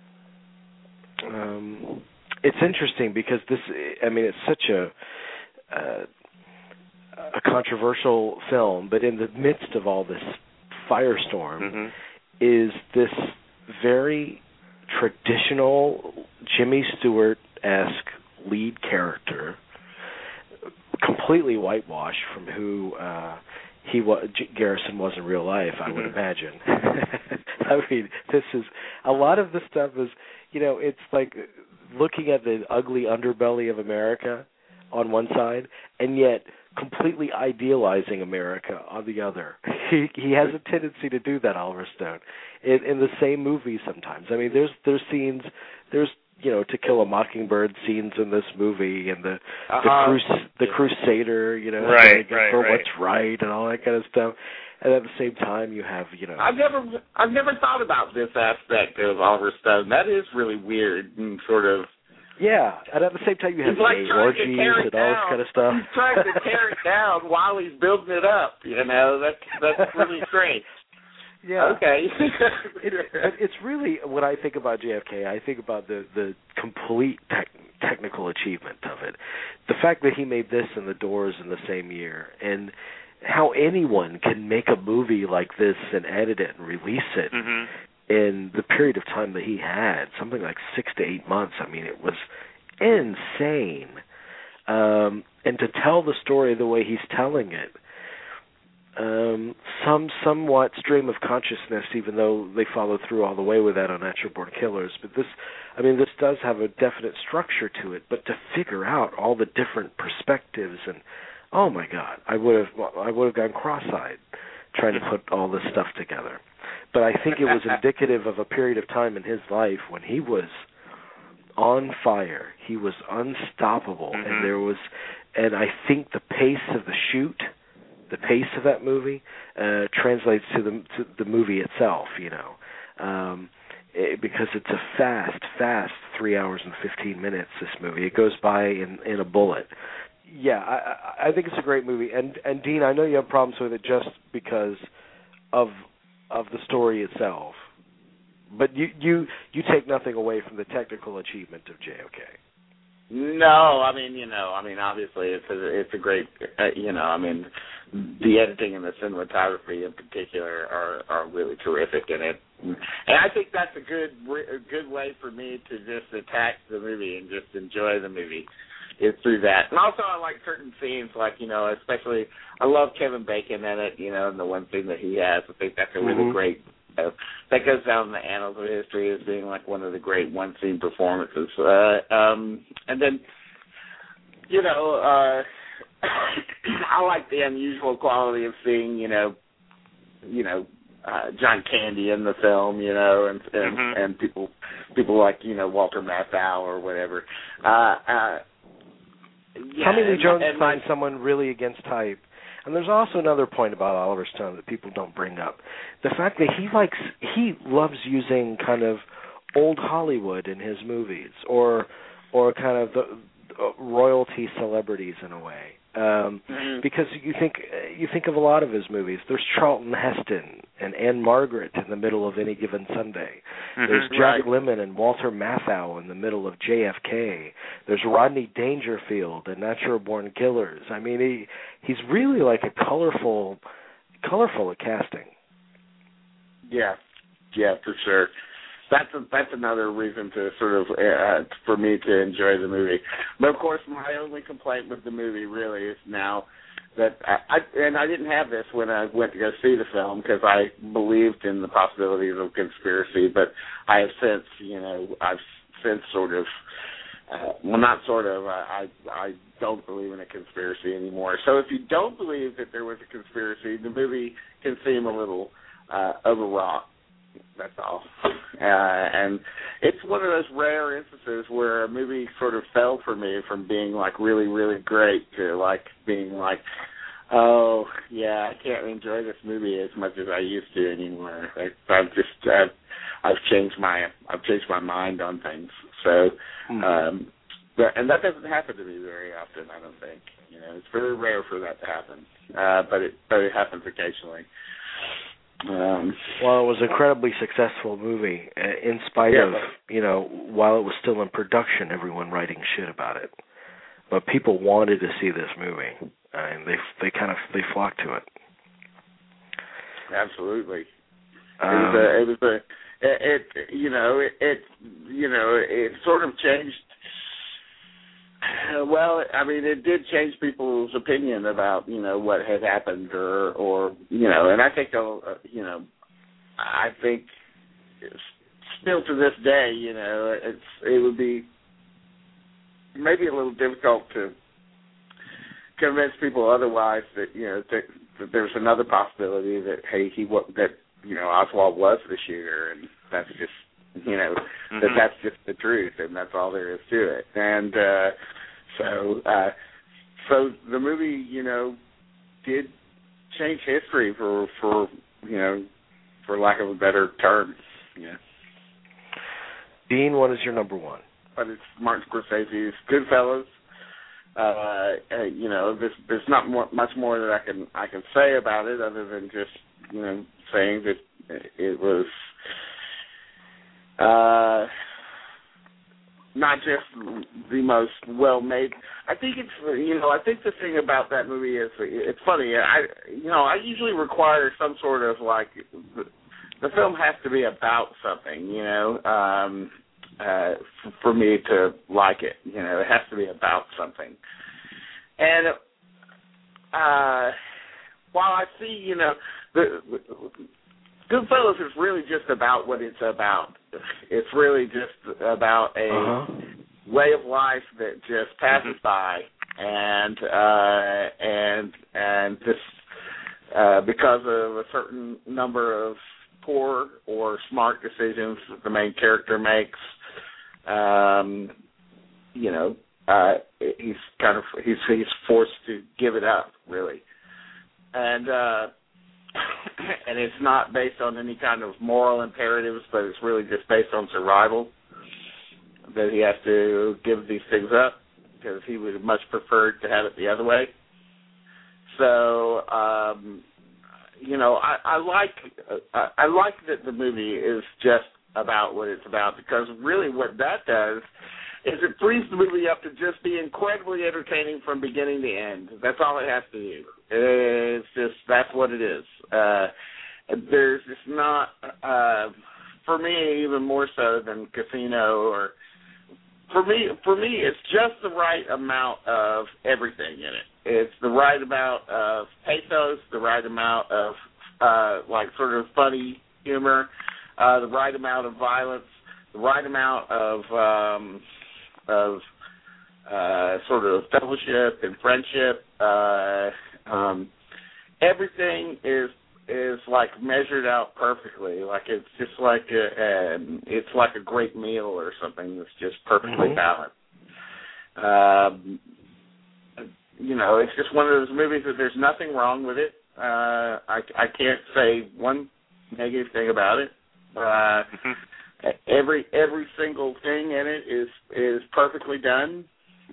[SPEAKER 1] it's interesting because it's such a controversial film, but in the midst of all this firestorm is this very traditional Jimmy Stewart-esque lead character, completely whitewashed from who Garrison was in real life, I would imagine. I mean, this is a lot of the stuff is, it's like looking at the ugly underbelly of America on one side, and yet completely idealizing America on the other. He has a tendency to do that, Oliver Stone, in the same movie sometimes. I mean, there's scenes, To Kill a Mockingbird scenes in this movie, and the Crusader,
[SPEAKER 2] right,
[SPEAKER 1] for what's right and all that kind of stuff. And at the same time, you have,
[SPEAKER 3] I've never thought about this aspect of Oliver Stone. That is really weird and sort of.
[SPEAKER 1] Yeah, and at the same time, you have gay orgies and all this kind of stuff.
[SPEAKER 3] He's trying to tear it down while he's building it up. That's really strange.
[SPEAKER 1] Yeah.
[SPEAKER 3] Okay.
[SPEAKER 1] It's really, when I think about JFK, I think about the complete technical achievement of it. The fact that he made this and The Doors in the same year, and how anyone can make a movie like this and edit it and release it in the period of time that he had, something like 6 to 8 months. I mean, it was insane. And to tell the story the way he's telling it, somewhat stream of consciousness, even though they follow through all the way with that on Natural Born Killers. But this does have a definite structure to it. But to figure out all the different perspectives, and oh my God, I would have gone cross-eyed trying to put all this stuff together. But I think it was indicative of a period of time in his life when he was on fire. He was unstoppable, and I think the pace of the shoot, the pace of that movie translates to the movie itself, because it's a fast 3 hours and 15 minutes, this movie. It goes by in a bullet. Yeah, I think it's a great movie. And Dean, I know you have problems with it just because of the story itself. But you take nothing away from the technical achievement of JFK.
[SPEAKER 3] No, obviously it's a great, the editing and the cinematography in particular are really terrific in it, and I think that's a good way for me to just attack the movie and just enjoy the movie is through that. And also I like certain scenes, like especially I love Kevin Bacon in it, and the one thing that he has, I think that's a really great. That goes down in the annals of history as being like one of the great one-scene performances. And then, I like the unusual quality of seeing, John Candy in the film, you know, and people like, you know, Walter Matthau or whatever.
[SPEAKER 1] Tommy Lee Jones finds someone really against type. And there's also another point about Oliver Stone that people don't bring up. The fact that he loves using kind of old Hollywood in his movies, or kind of the royalty celebrities in a way. Because you think of a lot of his movies. There's Charlton Heston and Anne Margaret in the middle of Any Given Sunday. There's Jack Lemmon and Walter Matthau in the middle of JFK. There's Rodney Dangerfield and Natural Born Killers. I mean, he's really like a colorful casting.
[SPEAKER 3] Yeah, for sure. That's another reason to sort of for me to enjoy the movie. But of course, my only complaint with the movie really is now that I didn't have this when I went to go see the film because I believed in the possibilities of conspiracy, but I've since sort of I don't believe in a conspiracy anymore. So if you don't believe that there was a conspiracy, the movie can seem a little overwrought. That's all. And it's one of those rare instances where a movie sort of fell for me from being like really, really great to like being like, oh yeah, I can't enjoy this movie as much as I used to anymore. I've changed my mind on things. So, and that doesn't happen to me very often. I don't think. You know, it's very rare for that to happen. But it happens occasionally.
[SPEAKER 1] Well, it was an incredibly successful movie, in spite of, you know, while it was still in production, everyone writing shit about it. But people wanted to see this movie, and they flocked to it.
[SPEAKER 3] It sort of changed. Well, I mean, it did change people's opinion about, you know, what had happened, or you know, and I think, I think still to this day, you know, it would be maybe a little difficult to convince people otherwise that, you know, that there's another possibility that Oswald was the shooter, and that's just, you know, that's just the truth, and that's all there is to it. And so the movie, you know, did change history for you know, for lack of a better term. Yeah.
[SPEAKER 1] Dean, what is your number one?
[SPEAKER 3] But it's Martin Scorsese's Goodfellas. You know, there's not much more that I can say about it other than just, you know, saying that it was not just the most well-made. I think it's, you know, I think the thing about that movie is, it's funny. I usually require some sort of like, the film has to be about something, you know, for me to like it. You know, it has to be about something. And while I see, you know, Goodfellas is really just about what it's about. It's really just about a way of life that just passes by, and just because of a certain number of poor or smart decisions that the main character makes, you know, he's forced to give it up, really, and it's not based on any kind of moral imperatives, but it's really just based on survival, that he has to give these things up because he would have much preferred to have it the other way. So, you know, I like that the movie is just about what it's about, because really what that does is it frees the movie up to just be incredibly entertaining from beginning to end. That's all it has to do. It's just, that's what it is. There's just not, for me, even more so than Casino, or for me, it's just the right amount of everything in it. It's the right amount of pathos, the right amount of like sort of funny humor, the right amount of violence, the right amount of sort of fellowship and friendship. Everything is is like measured out perfectly. Like it's just like it's like a great meal or something that's just perfectly balanced. You know, it's just one of those movies that there's nothing wrong with it. I can't say one negative thing about it. Every single thing in it is perfectly done.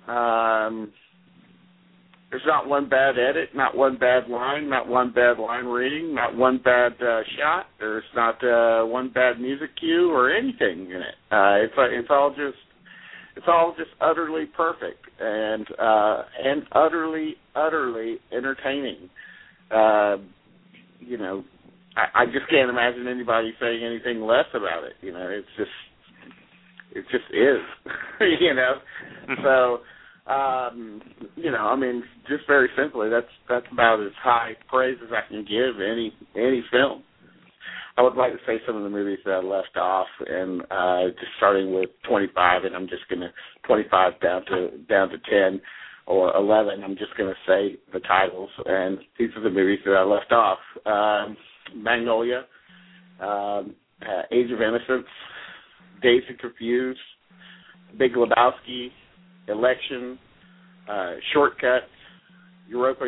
[SPEAKER 3] There's not one bad edit, not one bad line, not one bad line reading, not one bad shot. There's not one bad music cue or anything in it. It's all just utterly perfect and utterly entertaining. You know, I just can't imagine anybody saying anything less about it. You know, it just is. You know, so. You know, I mean, just very simply, that's about as high praise as I can give any film. I would like to say some of the movies that I left off, and just starting with 25, and I'm just going to 25 down to 10 or 11. I'm just going to say the titles, and these are the movies that I left off: Magnolia, Age of Innocence, Dazed and Confused, Big Lebowski, Election, Shortcut, Europa,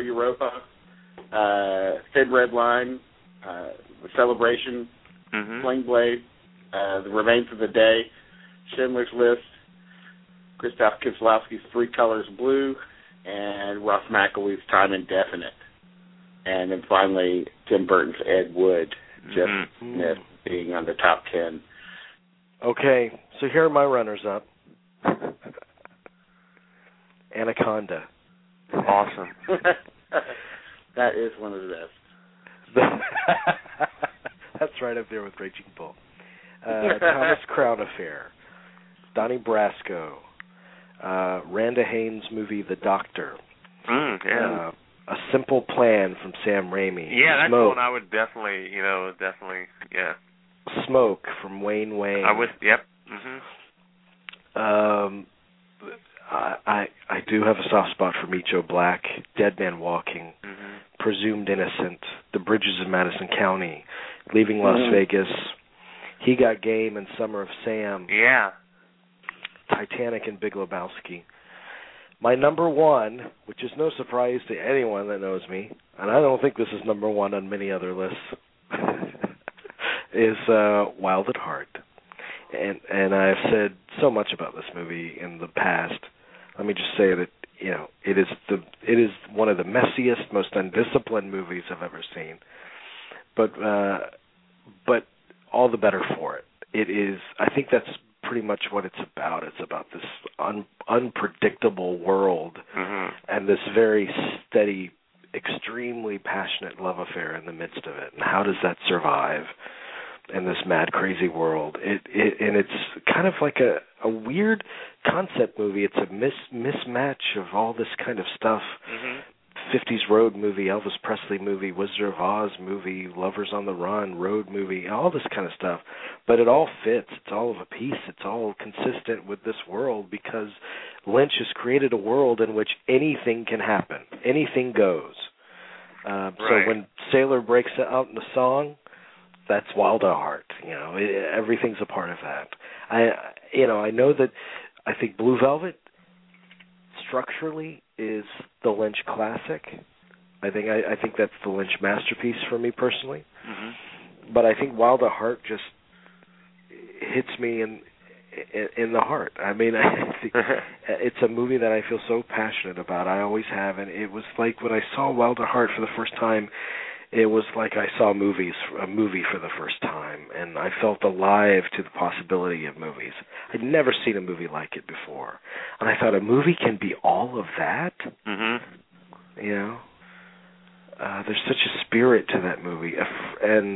[SPEAKER 3] Thin Red Line, The Celebration, Sling Blade, The Remains of the Day, Schindler's List, Krzysztof Kieslowski's Three Colors Blue, and Ross McElway's Time Indefinite. And then finally, Tim Burton's Ed Wood, just being on the top 10.
[SPEAKER 1] Okay, so here are my runners-up. Anaconda.
[SPEAKER 2] Awesome.
[SPEAKER 3] That is one of the best.
[SPEAKER 1] That's right up there with Raging Bull. Thomas Crown Affair. Donnie Brasco. Randa Haynes' movie The Doctor.
[SPEAKER 2] Yeah.
[SPEAKER 1] A Simple Plan from Sam Raimi.
[SPEAKER 2] Yeah, that's
[SPEAKER 1] Smoke.
[SPEAKER 2] one I would definitely, yeah.
[SPEAKER 1] Smoke from Wayne Wang.
[SPEAKER 2] Yep.
[SPEAKER 1] I do have a soft spot for Meet Joe Black, Dead Man Walking, Presumed Innocent, The Bridges of Madison County, Leaving Las Vegas, He Got Game and Summer of Sam.
[SPEAKER 2] Yeah.
[SPEAKER 1] Titanic and Big Lebowski. My number one, which is no surprise to anyone that knows me, and I don't think this is number one on many other lists, is Wild at Heart. And I've said so much about this movie in the past. Let me just say that, you know, it is one of the messiest, most undisciplined movies I've ever seen. But all the better for it. It is. I think that's pretty much what it's about. It's about this unpredictable world and this very steady, extremely passionate love affair in the midst of it. And how does that survive in this mad, crazy world? And it's kind of like a weird concept movie. It's a mismatch of all this kind of stuff. 50s road movie, Elvis Presley movie, Wizard of Oz movie, Lovers on the Run, road movie, all this kind of stuff. But it all fits. It's all of a piece. It's all consistent with this world because Lynch has created a world in which anything can happen. Anything goes. So when Sailor breaks out in the song, that's Wild at Heart. You know, everything's a part of that. I know that I think Blue Velvet structurally is the Lynch classic. I think that's the Lynch masterpiece for me personally. But I think Wild at Heart just hits me in the heart. I mean, it's a movie that I feel so passionate about. I always have, and it was like when I saw Wild at Heart for the first time, it was like I saw a movie for the first time, and I felt alive to the possibility of movies. I'd never seen a movie like it before, and I thought a movie can be all of that. You know, there's such a spirit to that movie, and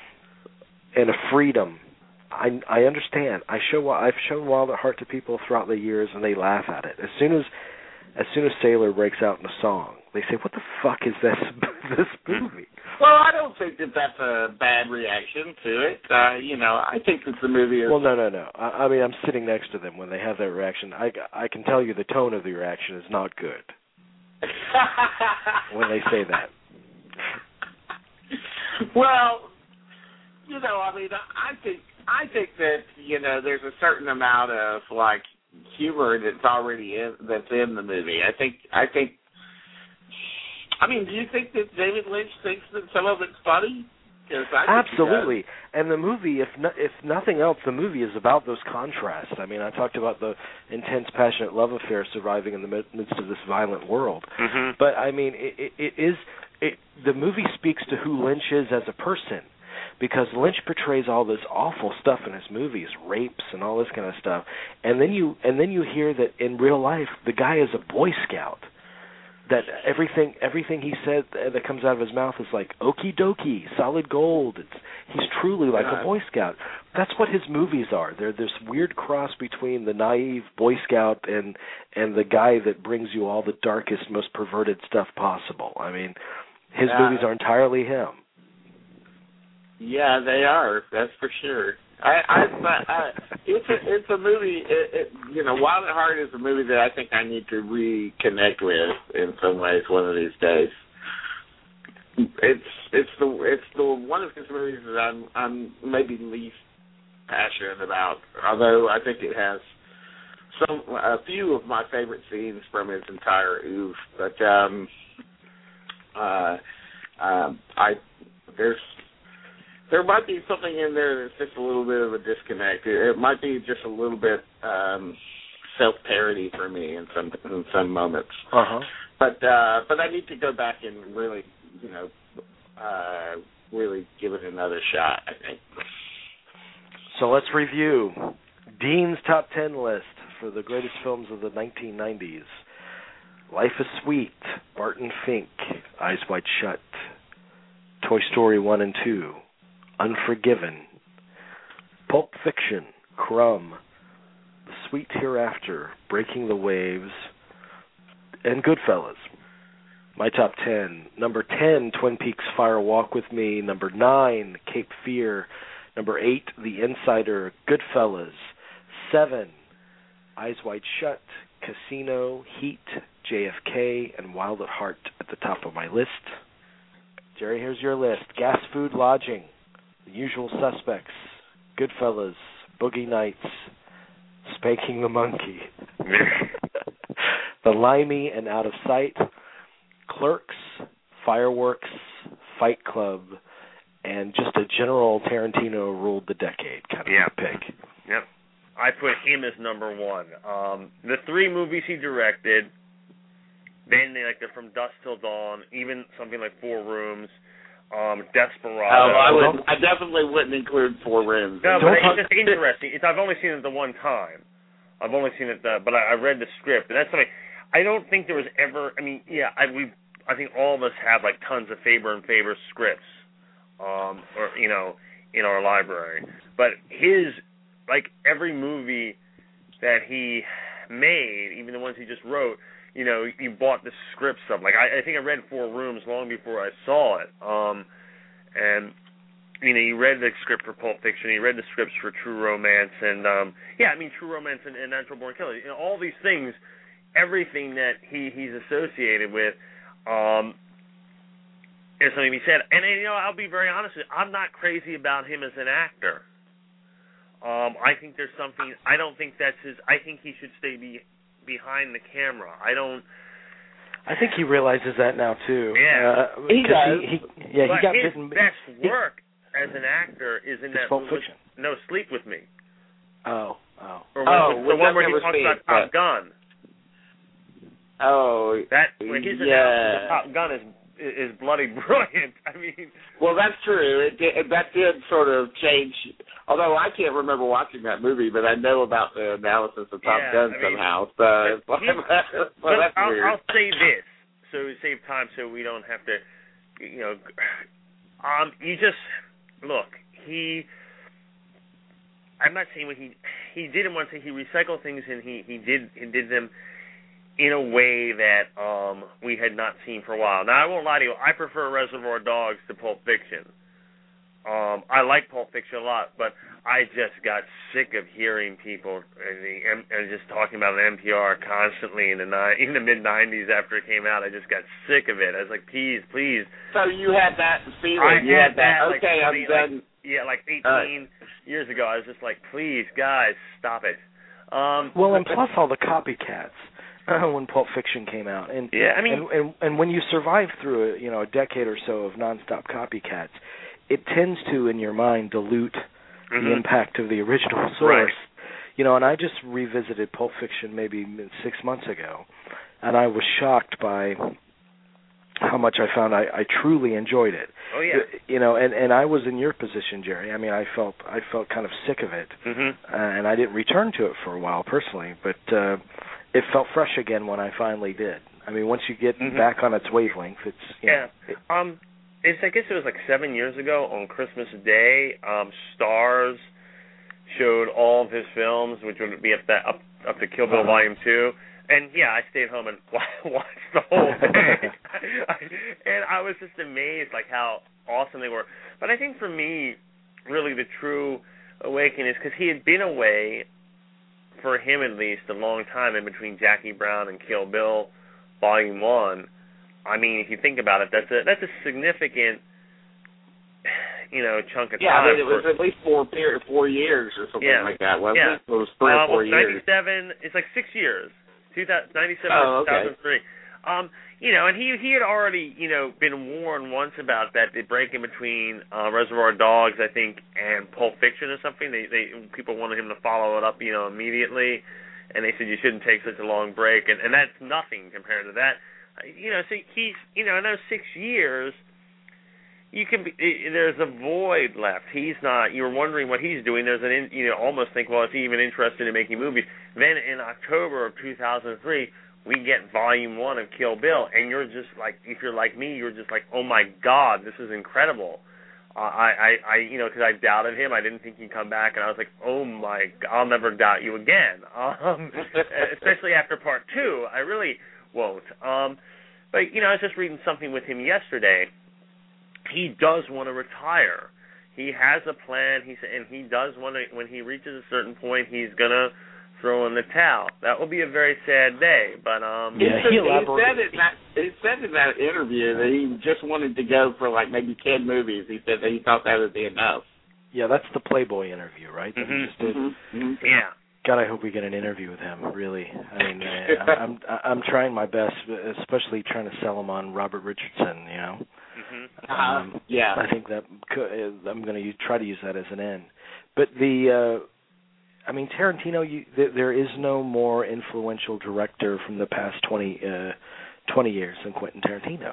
[SPEAKER 1] a freedom. I understand. I've shown Wild at Heart to people throughout the years, and they laugh at it. As soon as Sailor breaks out in a song, they say, "What the fuck is this movie?"
[SPEAKER 3] Well, I don't think that's a bad reaction to it. I think that the movie is...
[SPEAKER 1] Well, no. I mean, I'm sitting next to them when they have that reaction. I can tell you the tone of the reaction is not good when they say that.
[SPEAKER 3] Well, I mean, I think that there's a certain amount of like humor that's in the movie. I think. I mean, do you think that David Lynch thinks that some of it's funny?
[SPEAKER 1] Absolutely. And the movie, if nothing else, the movie is about those contrasts. I mean, I talked about the intense, passionate love affair surviving in the midst of this violent world.
[SPEAKER 2] Mm-hmm.
[SPEAKER 1] But I mean, the movie speaks to who Lynch is as a person, because Lynch portrays all this awful stuff in his movies, rapes and all this kind of stuff, and then you hear that in real life the guy is a Boy Scout. That everything he said that comes out of his mouth is like okie dokie, solid gold. He's truly like a Boy Scout. That's what his movies are. They're this weird cross between the naive Boy Scout and the guy that brings you all the darkest, most perverted stuff possible. I mean, his movies are entirely him.
[SPEAKER 3] Yeah, they are. That's for sure. It's a movie. Wild at Heart is a movie that I think I need to reconnect with in some ways one of these days. It's the one of his movies that I'm maybe least passionate about. Although I think it has a few of my favorite scenes from his entire oeuvre. But there might be something in there that's just a little bit of a disconnect. It might be just a little bit self-parody for me in some moments.
[SPEAKER 1] Uh-huh.
[SPEAKER 3] But I need to go back and really, really give it another shot, I think.
[SPEAKER 1] So let's review Dean's top 10 list for the greatest films of the 1990s. Life is Sweet, Barton Fink, Eyes Wide Shut, Toy Story 1 and 2, Unforgiven, Pulp Fiction, Crumb, The Sweet Hereafter, Breaking the Waves, and Goodfellas. My top 10. Number 10, Twin Peaks Fire Walk With Me. Number 9, Cape Fear. Number 8, The Insider, Goodfellas. 7, Eyes Wide Shut, Casino, Heat, JFK, and Wild at Heart at the top of my list. Jerry, here's your list. Gas, Food, Lodging, The Usual Suspects, Goodfellas, Boogie Nights, Spanking the Monkey, The Limey and Out of Sight, Clerks, Fireworks, Fight Club, and just a general Tarantino ruled the decade kind of pick.
[SPEAKER 2] Yep. I put him as number 1. The 3 movies he directed, then they're From Dusk Till Dawn, even something like 4 Rooms, Desperado.
[SPEAKER 3] I definitely wouldn't include 4 Rooms.
[SPEAKER 2] No, but it's just interesting. I've only seen it the one time. I've only seen it, but I read the script, and that's something. I don't think there was ever. I mean, I think all of us have tons of Faber and Faber scripts, or in our library. But his every movie that he made, even the ones he just wrote, you bought the scripts of. I think I read 4 Rooms long before I saw it. And you read the script for Pulp Fiction, you read the scripts for True Romance, and True Romance and Natural Born Killers. All these things, everything that he's associated with, is something he said. And I'll be very honest with you, I'm not crazy about him as an actor. I think there's something. I don't think that's his. I think he should stay behind the camera.
[SPEAKER 1] I think he realizes that now too.
[SPEAKER 2] Yeah,
[SPEAKER 3] he does.
[SPEAKER 1] He got
[SPEAKER 2] his
[SPEAKER 1] bitten.
[SPEAKER 2] Best work as an actor is in that
[SPEAKER 1] Pulp
[SPEAKER 2] movie,
[SPEAKER 1] Fiction.
[SPEAKER 2] No Sleep With Me.
[SPEAKER 1] Or
[SPEAKER 2] the one where he talks about Top Gun.
[SPEAKER 3] Oh,
[SPEAKER 2] that when his announcement of Top Gun is bloody brilliant. I mean,
[SPEAKER 3] well, that's true. That did sort of change. Although I can't remember watching that movie, but I know about the analysis of Top Gun somehow. So that's weird.
[SPEAKER 2] I'll say this, so to save time, so we don't have to, you just look. I'm not saying what he did in one thing. He recycled things, and he did them in a way that we had not seen for a while. Now, I won't lie to you. I prefer Reservoir Dogs to Pulp Fiction. I like Pulp Fiction a lot, but I just got sick of hearing people and just talking about an NPR constantly in the mid-90s after it came out. I just got sick of it. I was like, please.
[SPEAKER 3] So you had that feeling.
[SPEAKER 2] I had that.
[SPEAKER 3] Okay,
[SPEAKER 2] like 20,
[SPEAKER 3] I'm done.
[SPEAKER 2] Like 18 years ago. I was just like, please, guys, stop it.
[SPEAKER 1] Well, and plus all the copycats when Pulp Fiction came out, and and when you survive through a decade or so of nonstop copycats, it tends to, in your mind, dilute the impact of the original source.
[SPEAKER 2] Right.
[SPEAKER 1] And I just revisited Pulp Fiction maybe 6 months ago, and I was shocked by how much I found I truly enjoyed it.
[SPEAKER 2] Oh yeah.
[SPEAKER 1] And I was in your position, Jerry. I mean, I felt kind of sick of it, and I didn't return to it for a while personally, but it felt fresh again when I finally did. I mean, once you get back on its wavelength, it's
[SPEAKER 2] I guess it was like 7 years ago on Christmas Day. Stars showed all of his films, which would be up to Kill Bill Volume 2. And yeah, I stayed home and watched the whole thing. And I was just amazed, like how awesome they were. But I think for me, really the true awakening is because he had been away, for him at least, a long time in between Jackie Brown and Kill Bill Volume 1. I mean, if you think about it, that's a significant, chunk of time.
[SPEAKER 3] Yeah, I mean, it was at least 4 years or something like that, wasn't it? It was 3 or 4 years.
[SPEAKER 2] 97, it's like 6 years. 97
[SPEAKER 3] okay.
[SPEAKER 2] 2003. And he had already, been warned once about that the break in between Reservoir Dogs, I think, and Pulp Fiction or something. People wanted him to follow it up, immediately, and they said you shouldn't take such a long break, and that's nothing compared to that. So he's, in those 6 years, there's a void left. He's not. You're wondering what he's doing. There's almost think, well, is he even interested in making movies? Then in October of 2003, we get Volume 1 of Kill Bill, and you're just like, if you're like me, you're just like, oh my God, this is incredible. Because I doubted him. I didn't think he'd come back, and I was like, oh my God, I'll never doubt you again. Especially after Part 2, I really won't. But I was just reading something with him yesterday. He does want to retire. He has a plan. He does want to. When he reaches a certain point, he's gonna throw in the towel. That will be a very sad day. But
[SPEAKER 3] he said in that interview that he just wanted to go for like maybe 10 movies. He said that he thought that would be enough.
[SPEAKER 1] Yeah, that's the Playboy interview, right? That he just did.
[SPEAKER 2] Yeah.
[SPEAKER 1] God, I hope we get an interview with him. Really, I mean, I'm trying my best, especially trying to sell him on Robert Richardson.
[SPEAKER 3] Yeah.
[SPEAKER 1] I think that I'm going to try to use that as an end. But Tarantino, there is no more influential director from the past 20 years than Quentin Tarantino.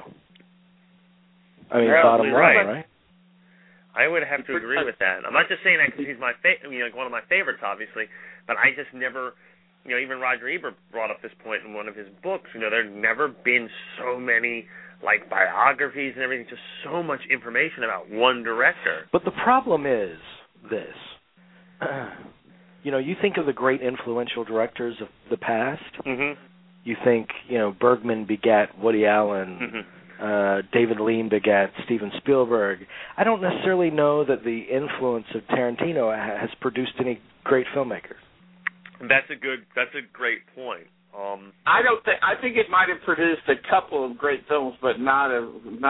[SPEAKER 1] I mean, bottom line, right?
[SPEAKER 2] I would have to agree with that. I'm not just saying that because he's my one of my favorites, obviously, but I just never, even Roger Ebert brought up this point in one of his books. There'd never been so many like biographies and everything, just so much information about one director.
[SPEAKER 1] But the problem is this. You think of the great influential directors of the past. You think, Bergman begat Woody Allen. David Lean begat Steven Spielberg. I don't necessarily know that the influence of Tarantino has produced any great filmmakers.
[SPEAKER 2] That's a great point.
[SPEAKER 3] I think it might have produced a couple of great films, but not a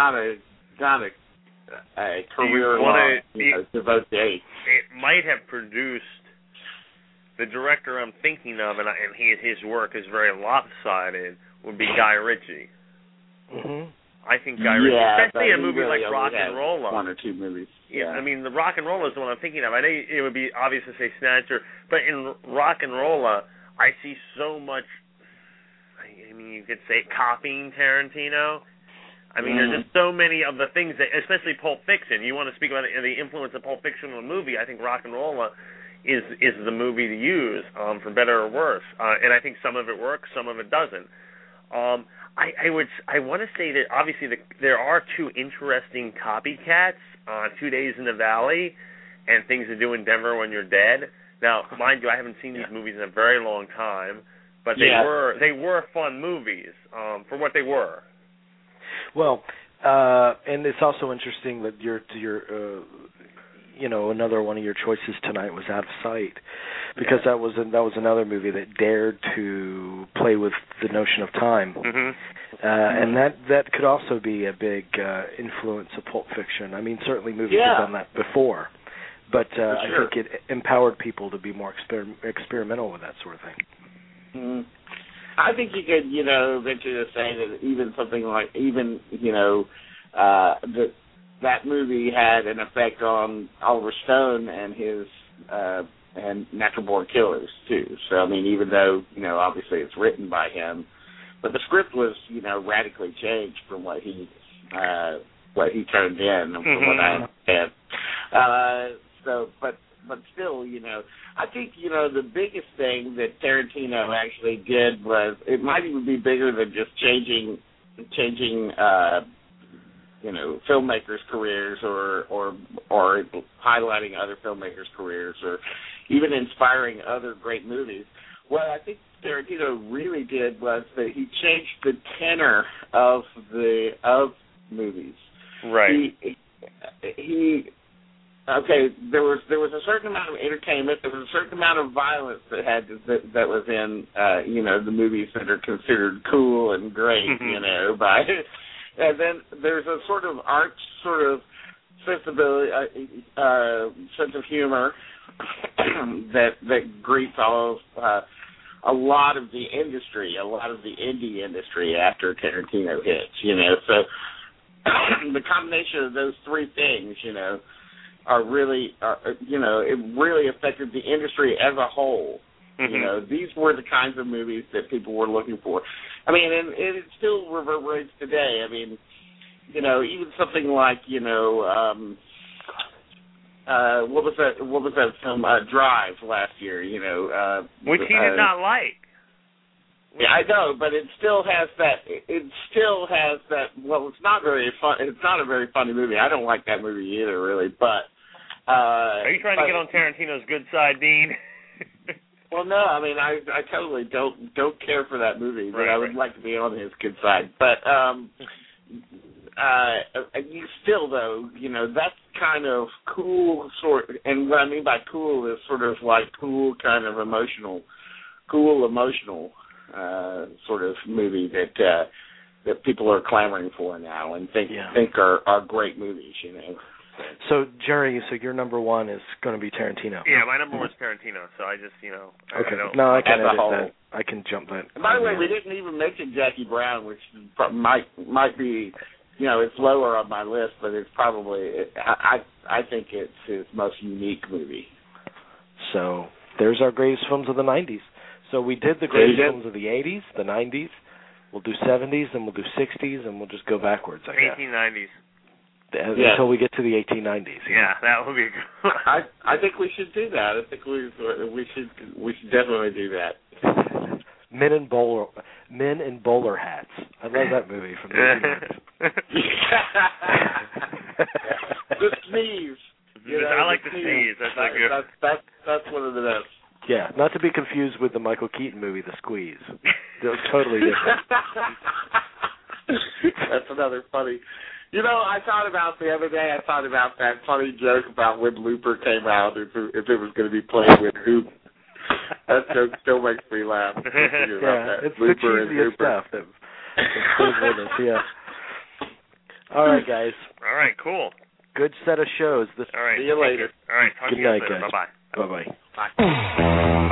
[SPEAKER 3] career long devotee.
[SPEAKER 2] It might have produced the director I'm thinking of, and his work is very lopsided. Would be Guy Ritchie. I think Guy Ritchie, especially a movie like Rock and Rolla.
[SPEAKER 3] 1 or 2 movies.
[SPEAKER 2] Yeah, I mean, the Rock and Rolla is the one I'm thinking of. I know it would be obvious to say Snatcher, but in Rock and Rolla, I see so much. I mean, you could say copying Tarantino. I mean, there's just so many of the things that, especially Pulp Fiction. You want to speak about the influence of Pulp Fiction on a movie? I think Rock and Rolla is the movie to use, for better or worse. And I think some of it works, some of it doesn't. I want to say that obviously there are 2 interesting copycats, 2 Days in the Valley and Things to Do in Denver When You're Dead. Now, mind you, I haven't seen these movies in a very long time, but they were fun movies for what they were.
[SPEAKER 1] another one of your choices tonight was Out of Sight, because that was another movie that dared to play with the notion of time, and that could also be a big influence of Pulp Fiction. I mean, certainly movies have done that before, but I think it empowered people to be more experimental with that sort of thing.
[SPEAKER 3] Mm. I think you could, venture to say that even something like that movie had an effect on Oliver Stone and his and Natural Born Killers too. So I mean, even though obviously it's written by him, but the script was radically changed from what he turned in, from what I understand. But still, I think the biggest thing that Tarantino actually did was, it might even be bigger than just changing filmmakers' careers or highlighting other filmmakers' careers or even inspiring other great movies. What I think Tarantino really did was that he changed the tenor of movies.
[SPEAKER 2] Right.
[SPEAKER 3] There was a certain amount of entertainment. There was a certain amount of violence that was in the movies that are considered cool and great, and then there's a sort of art, sort of sensibility, sense of humor that greets all of a lot of the industry, a lot of the indie industry after Tarantino hits. So the combination of those three things, it really affected the industry as a whole. These were the kinds of movies that people were looking for. I mean, and it still reverberates today. I mean, even something like, what was that film, Drive, last year,
[SPEAKER 2] which he did not like.
[SPEAKER 3] Yeah, I know, but it still has that. Well, it's not very fun. It's not a very funny movie. I don't like that movie either, really. But
[SPEAKER 2] are you trying to get on Tarantino's good side, Dean?
[SPEAKER 3] Well, no. I mean, I totally don't care for that movie, but I would like to be on his good side. But you still, though, that's kind of cool sort. And what I mean by cool is sort of like cool, kind of emotional sort of movie that people are clamoring for now and think are great movies,
[SPEAKER 1] So, Jerry, your number one is going to be Tarantino.
[SPEAKER 2] Yeah, my number one is Tarantino, so I just,
[SPEAKER 1] Okay. I can edit that. I can jump that.
[SPEAKER 3] And by the way, we didn't even mention Jackie Brown, which might be, it's lower on my list, but it's probably, I think it's his most unique movie.
[SPEAKER 1] So, there's our greatest films of the 90s. So we did the greatest films of the 80s, the 90s, we'll do 70s, then we'll do 60s, and we'll just go backwards, I guess.
[SPEAKER 2] 1890s.
[SPEAKER 1] Until we get to the 1890s.
[SPEAKER 2] Yeah, that would be good.
[SPEAKER 3] I think we should do that. I think we should definitely do that.
[SPEAKER 1] Men in bowler hats. I love that movie from the 80s.
[SPEAKER 3] The Sneeze.
[SPEAKER 2] I like the Sneeze.
[SPEAKER 3] That's one of the best.
[SPEAKER 1] Yeah, not to be confused with the Michael Keaton movie, The Squeeze. They're totally different.
[SPEAKER 3] That's another funny. I thought about that funny joke about when Looper came out, if it was going to be played with who. That joke still makes me laugh.
[SPEAKER 1] It's Looper the cheesiest stuff that stays with us, yeah. All right, guys.
[SPEAKER 2] All right, cool.
[SPEAKER 1] Good set of shows.
[SPEAKER 2] All right.
[SPEAKER 3] See you later.
[SPEAKER 2] All right, talk to you guys later. Bye-bye.
[SPEAKER 1] Bye-bye.
[SPEAKER 3] Bye.